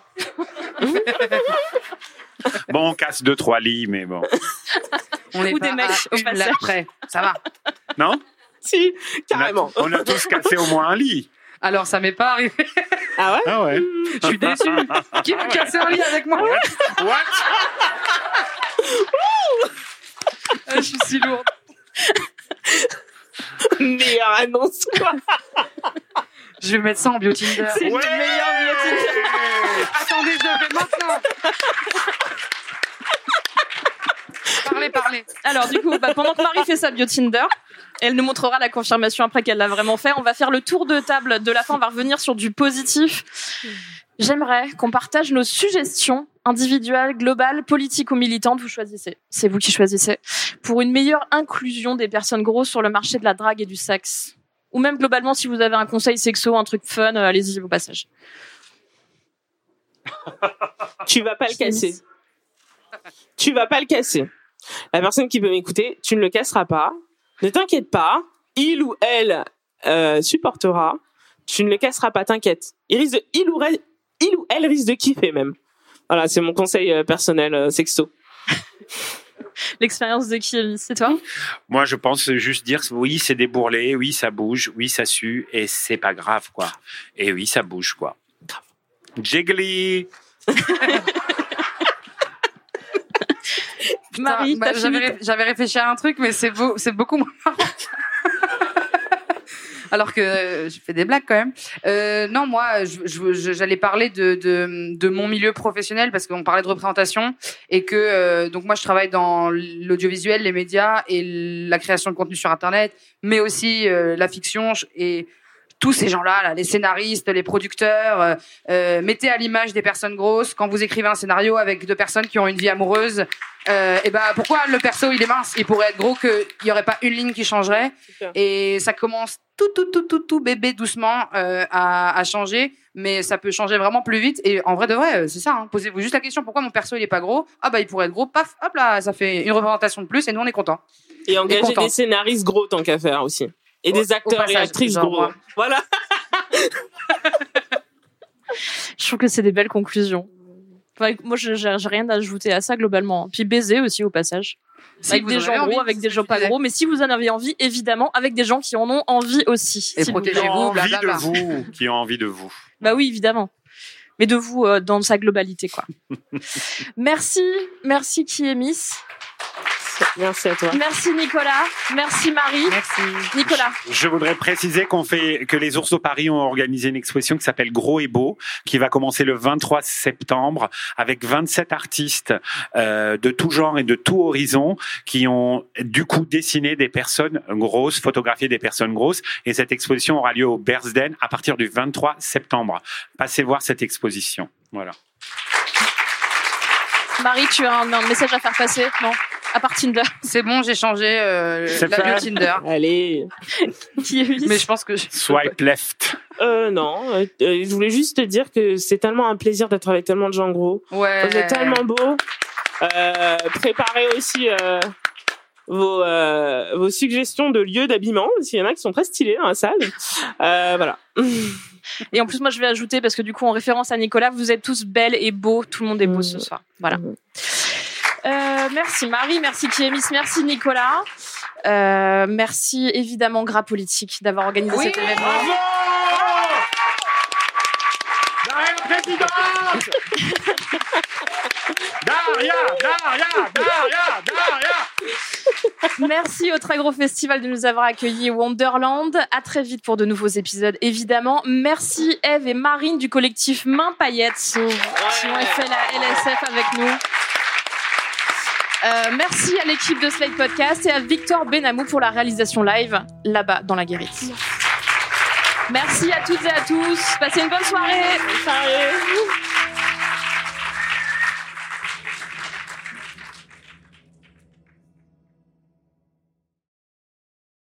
Bon, on casse deux trois lits, mais bon. On est Ou pas des mecs au passage. Après, ça va. Non? Si, carrément. On a, on a tous cassé au moins un lit. Alors, ça m'est pas arrivé. Ah ouais? Ah ouais. Je suis déçue. Qui veut casser un lit avec moi? What? What? Je suis si lourde. Meilleure annonce, quoi. Je vais mettre ça en bio-Tinder. C'est ouais le meilleur bio-Tinder. Attendez, je le fais maintenant. Parlez, parlez. Alors, du coup, bah, pendant que Marie fait sa bio-Tinder, elle nous montrera la confirmation après qu'elle l'a vraiment fait. On va faire le tour de table de la fin. On va revenir sur du positif. J'aimerais qu'on partage nos suggestions individuelles, globales, politiques ou militantes. Vous choisissez. C'est vous qui choisissez. Pour une meilleure inclusion des personnes grosses sur le marché de la drague et du sexe. Ou même globalement, si vous avez un conseil sexo, un truc fun, euh, allez-y au passage. Tu vas pas le casser. Tu vas pas le casser. La personne qui peut m'écouter, tu ne le casseras pas. Ne t'inquiète pas, il ou elle euh, supportera. Tu ne le casseras pas, t'inquiète. Il risque de, il ou elle, il ou elle risque de kiffer même. Voilà, c'est mon conseil euh, personnel euh, sexto. L'expérience de qui, Elise? C'est toi? Moi, je pense juste dire oui, c'est des bourrelets, oui, ça bouge, oui, ça sue, et c'est pas grave, quoi. Et oui, ça bouge, quoi. Grave. Jiggly. Putain, Marie, bah, t'as j'avais, fini ré- j'avais réfléchi à un truc, mais c'est, beau, c'est beaucoup moins marrant. Alors que euh, je fais des blagues quand même. Euh, non, moi, je, je, j'allais parler de, de, de mon milieu professionnel parce qu'on parlait de représentation et que euh, donc moi je travaille dans l'audiovisuel, les médias et la création de contenu sur Internet, mais aussi euh, la fiction et tous ces gens-là, là, les scénaristes, les producteurs, euh, euh, mettez à l'image des personnes grosses. Quand vous écrivez un scénario avec deux personnes qui ont une vie amoureuse, euh, et ben pourquoi le perso il est mince? Il pourrait être gros qu'il y aurait pas une ligne qui changerait. Super. Et ça commence tout tout tout tout tout bébé doucement euh, à, à changer, mais ça peut changer vraiment plus vite. Et en vrai de vrai, c'est ça. Hein. Posez-vous juste la question pourquoi mon perso il est pas gros? Ah bah il pourrait être gros, paf, hop là, ça fait une représentation de plus et nous on est contents. Et engager des scénaristes gros tant qu'à faire aussi. Et au, des acteurs passage, et actrices gros. Moi. Voilà. Je trouve que c'est des belles conclusions. Enfin, moi, j'ai, j'ai rien à ajouter à ça globalement. Puis baiser aussi au passage. Si avec vous des en gens avez gros, envie, avec c'est des ce gens que pas je disais. gros. Mais si vous en avez envie, évidemment, avec des gens qui en ont envie aussi. Et s'il vous plaît. protégez-vous. Qui ont envie blablabla. de vous, qui ont envie de vous. Bah oui, évidemment. Mais de vous euh, dans sa globalité, quoi. Merci, merci Kiemis. Merci à toi. Merci Nicolas. Merci Marie. Merci. Nicolas. Je voudrais préciser qu'on fait, que les Ours de Paris ont organisé une exposition qui s'appelle Gros et Beau, qui va commencer le vingt-trois septembre avec vingt-sept artistes euh, de tout genre et de tout horizon qui ont du coup dessiné des personnes grosses, photographié des personnes grosses. Et cette exposition aura lieu au Bersden à partir du vingt-trois septembre. Passez voir cette exposition. Voilà. Marie, tu as un, un message à faire passer? Non? À part Tinder. C'est bon, j'ai changé euh, C'est la bio fait. Tinder. Allez. Kiemis. Mais je pense que je... Swipe left. Euh, non, euh, euh, je voulais juste te dire que c'est tellement un plaisir d'être avec tellement de gens gros. Ouais. Vous êtes tellement beaux. Euh, préparez aussi euh, vos, euh, vos suggestions de lieux d'habillement, s'il y en a qui sont très stylés dans la salle. Euh, voilà. Et en plus, moi, je vais ajouter, parce que du coup, en référence à Nicolas, vous êtes tous belles et beaux. Tout le monde est beau ce soir. Voilà. Euh, merci Marie, merci Kiemis, merci Nicolas. Euh, merci évidemment Gras Politique d'avoir organisé Oui. cet événement. Bravo! Daria présidente! Daria, Daria, Daria, Daria! Merci au Très Gros Festival de nous avoir accueillis au Wonderland. À très vite pour de nouveaux épisodes, évidemment. Merci Eve et Marine du collectif Main Paillettes qui ont fait la L S F avec nous. Euh, merci à l'équipe de Slate Podcast et à Victor Benamou pour la réalisation live là-bas dans la Guérite. Merci à toutes et à tous. Passez une bonne soirée. Bonne soirée.